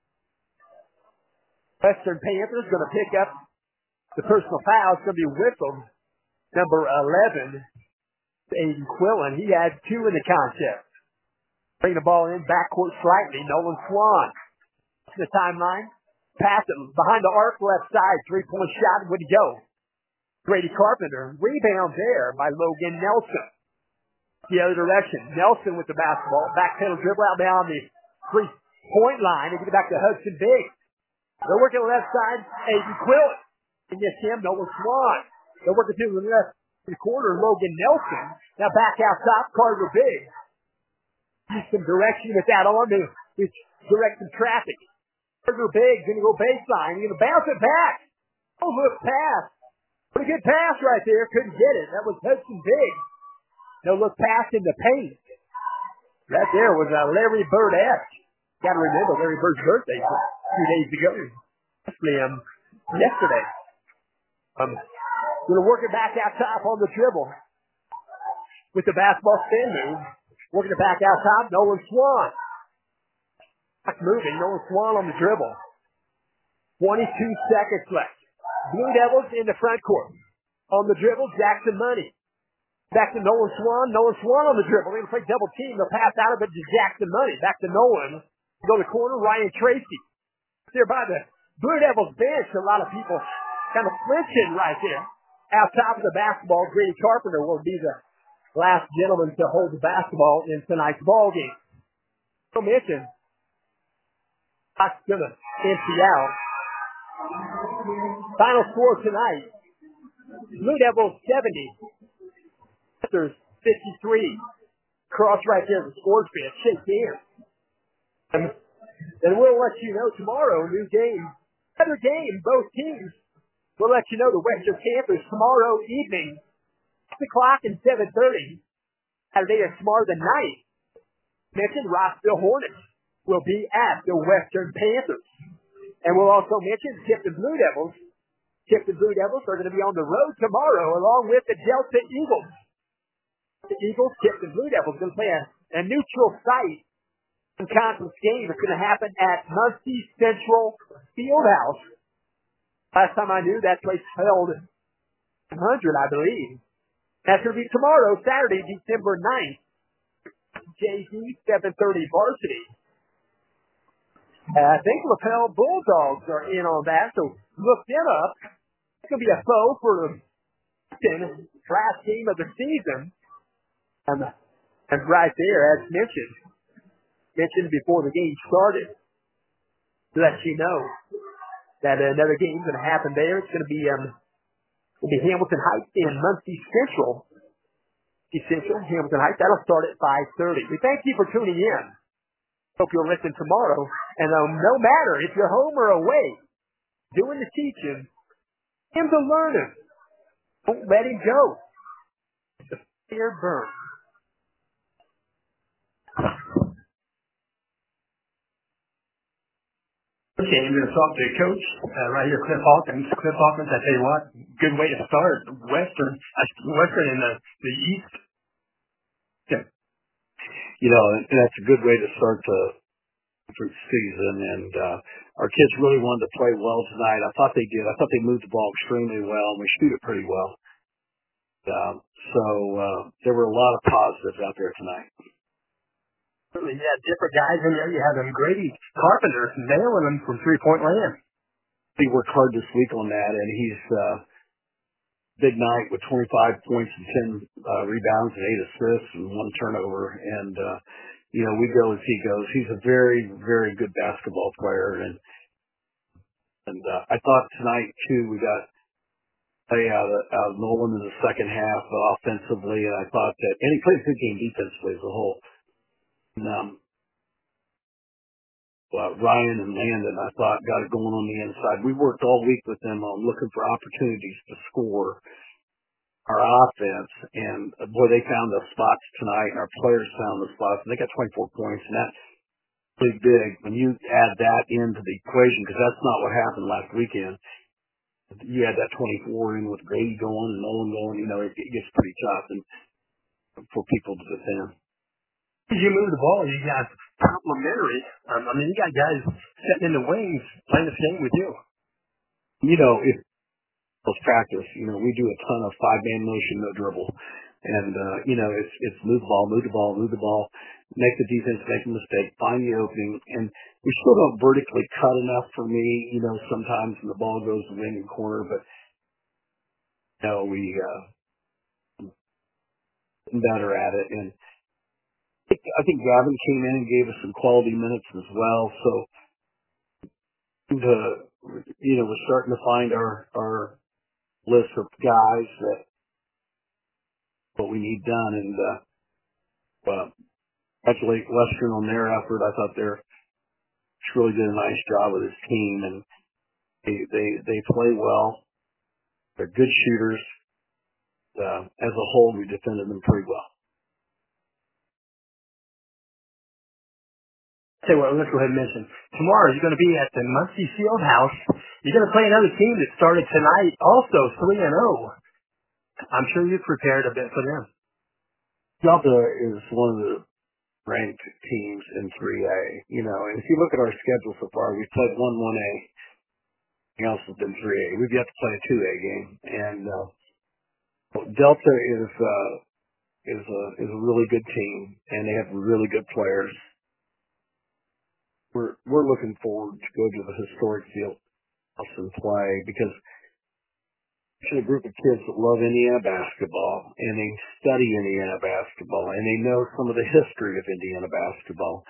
Western Panthers going to pick up the personal foul. It's going to be whistled. Number 11. Aiden Quillen. He had 2 in the contest. Bring the ball in backcourt slightly. Nolan Swan. The timeline. Pass it behind the arc left side. 3-point shot would go. Grady Carpenter. Rebound there by Logan Nelson. The other direction. Nelson with the basketball. Backpedal dribble out down the 3-point line. They get it back to Hudson Biggs. They're working left side. Aiden Quillen. And yes, him. Nolan Swan. They're working to the left. The corner, Logan Nelson. Now back out top, Carter Big. Use some direction with that on to direct some traffic. Carter Big's going to go baseline. He's going to bounce it back. Oh, look, pass. Pretty good pass right there. Couldn't get it. That was Hudson Big. No look pass in the paint. Right there was Larry Bird-esque. Got to remember Larry Bird's birthday a few days ago. Actually, yesterday. Going to work it back out top on the dribble. With the basketball spin move. Working it back out top. Nolan Swan. Back moving. Nolan Swan on the dribble. 22 seconds left. Blue Devils in the front court. On the dribble, Jackson Money. Back to Nolan Swan. Nolan Swan on the dribble. They're going to play double team. They'll pass out of it to Jackson Money. Back to Nolan. Go to the corner. Ryan Tracy. There by the Blue Devils bench. A lot of people kind of flinching right there. Out top of the basketball, Grady Carpenter will be the last gentleman to hold the basketball in tonight's ball game. So mention, Fox going to empty out. Final score tonight, Blue Devils 70, Panthers 53. Cross right there, the score spread, shake hands. And we'll let you know tomorrow, new game, another game, both teams. We'll let you know the Western Panthers tomorrow evening, 6 o'clock and 7:30. Saturday is tomorrow the night. Mention Rossville Hornets will be at the Western Panthers. And we'll also mention Tifton Blue Devils. Tifton Blue Devils are going to be on the road tomorrow along with the Delta Eagles. The Eagles, Tifton Blue Devils, going to play a neutral site conference game. It's going to happen at Muncie Central Fieldhouse. Last time I knew, that place held 100, I believe. That's going to be tomorrow, Saturday, December 9th. JV 7:30 varsity. I think Lapel Bulldogs are in on that, so look them up. It's going to be a foe for the last game of the season. And right there, as mentioned before the game started, to let you know that another game's going to happen there. It's going to be Hamilton Heights and Muncie Central. Hamilton Heights. That'll start at 5:30. We thank you for tuning in. Hope you'll listen tomorrow. And no matter if you're home or away, doing the teaching, and the learning, don't let him go. The fear burns. Okay, I'm going to talk to Coach right here, Cliff Hawkins. Cliff Hawkins, I tell you what, good way to start. Western in the East. Yeah.
That's a good way to start the season. And our kids really wanted to play well tonight. I thought they did. I thought they moved the ball extremely well, and we shoot it pretty well. So there were a lot of positives out there tonight.
You had different guys in there. You had Grady Carpenter nailing them from three-point land.
He worked hard this week on that, and he's big night with 25 points and 10 rebounds and 8 assists and 1 turnover. And, we go as he goes. He's a very, very good basketball player. And I thought tonight, too, we got play out of Nolan in the second half offensively. And I thought that, and he plays good game defensively as a whole. And, Ryan and Landon, I thought, got it going on the inside. We worked all week with them on looking for opportunities to score our offense, and boy, they found the spots tonight, and our players found the spots, and they got 24 points, and that's pretty big. When you add that into the equation, because that's not what happened last weekend, you add that 24 in with Grady going and Nolan going, it gets pretty tough and for people to defend.
As you move the ball, you got complimentary. You got guys sitting in the wings playing the same with you.
If practice, we do a ton of 5-man motion, no dribble. And, it's move the ball, make the defense make a mistake, find the opening. And we still don't vertically cut enough for me, sometimes when the ball goes to the wing and corner, but, we, better at it. And I think Gavin came in and gave us some quality minutes as well. So, we're starting to find our list of guys that what we need done. And, congratulate Western on their effort. I thought they really did a nice job with his team, and they play well. They're good shooters. As a whole, we defended them pretty well.
Say what, let's go ahead and mention. Tomorrow you're going to be at the Muncie Field House. You're going to play another team that started tonight, also 3-0. I'm sure you've prepared a bit for them.
Delta is one of the ranked teams in 3A, and if you look at our schedule so far, we've played 1-1A. Everything else has been 3A. We've yet to play a 2A game, and Delta is a really good team, and they have really good players. We're looking forward to go to the historic field house and play, because it's a group of kids that love Indiana basketball, and they study Indiana basketball, and they know some of the history of Indiana basketball.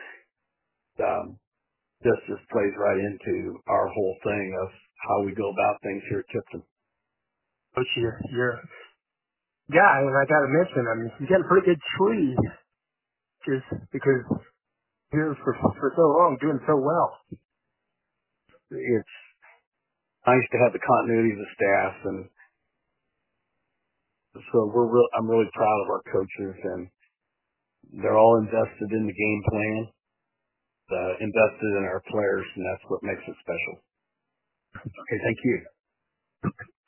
This just plays right into our whole thing of how we go about things here at Tipton.
Coach, you're guy, and I got to mention, you got a pretty good tree, just because you're for so long doing so well.
It's nice to have the continuity of the staff, and so I'm really proud of our coaches, and they're all invested in the game plan, invested in our players, and that's what makes it special.
Okay, thank you.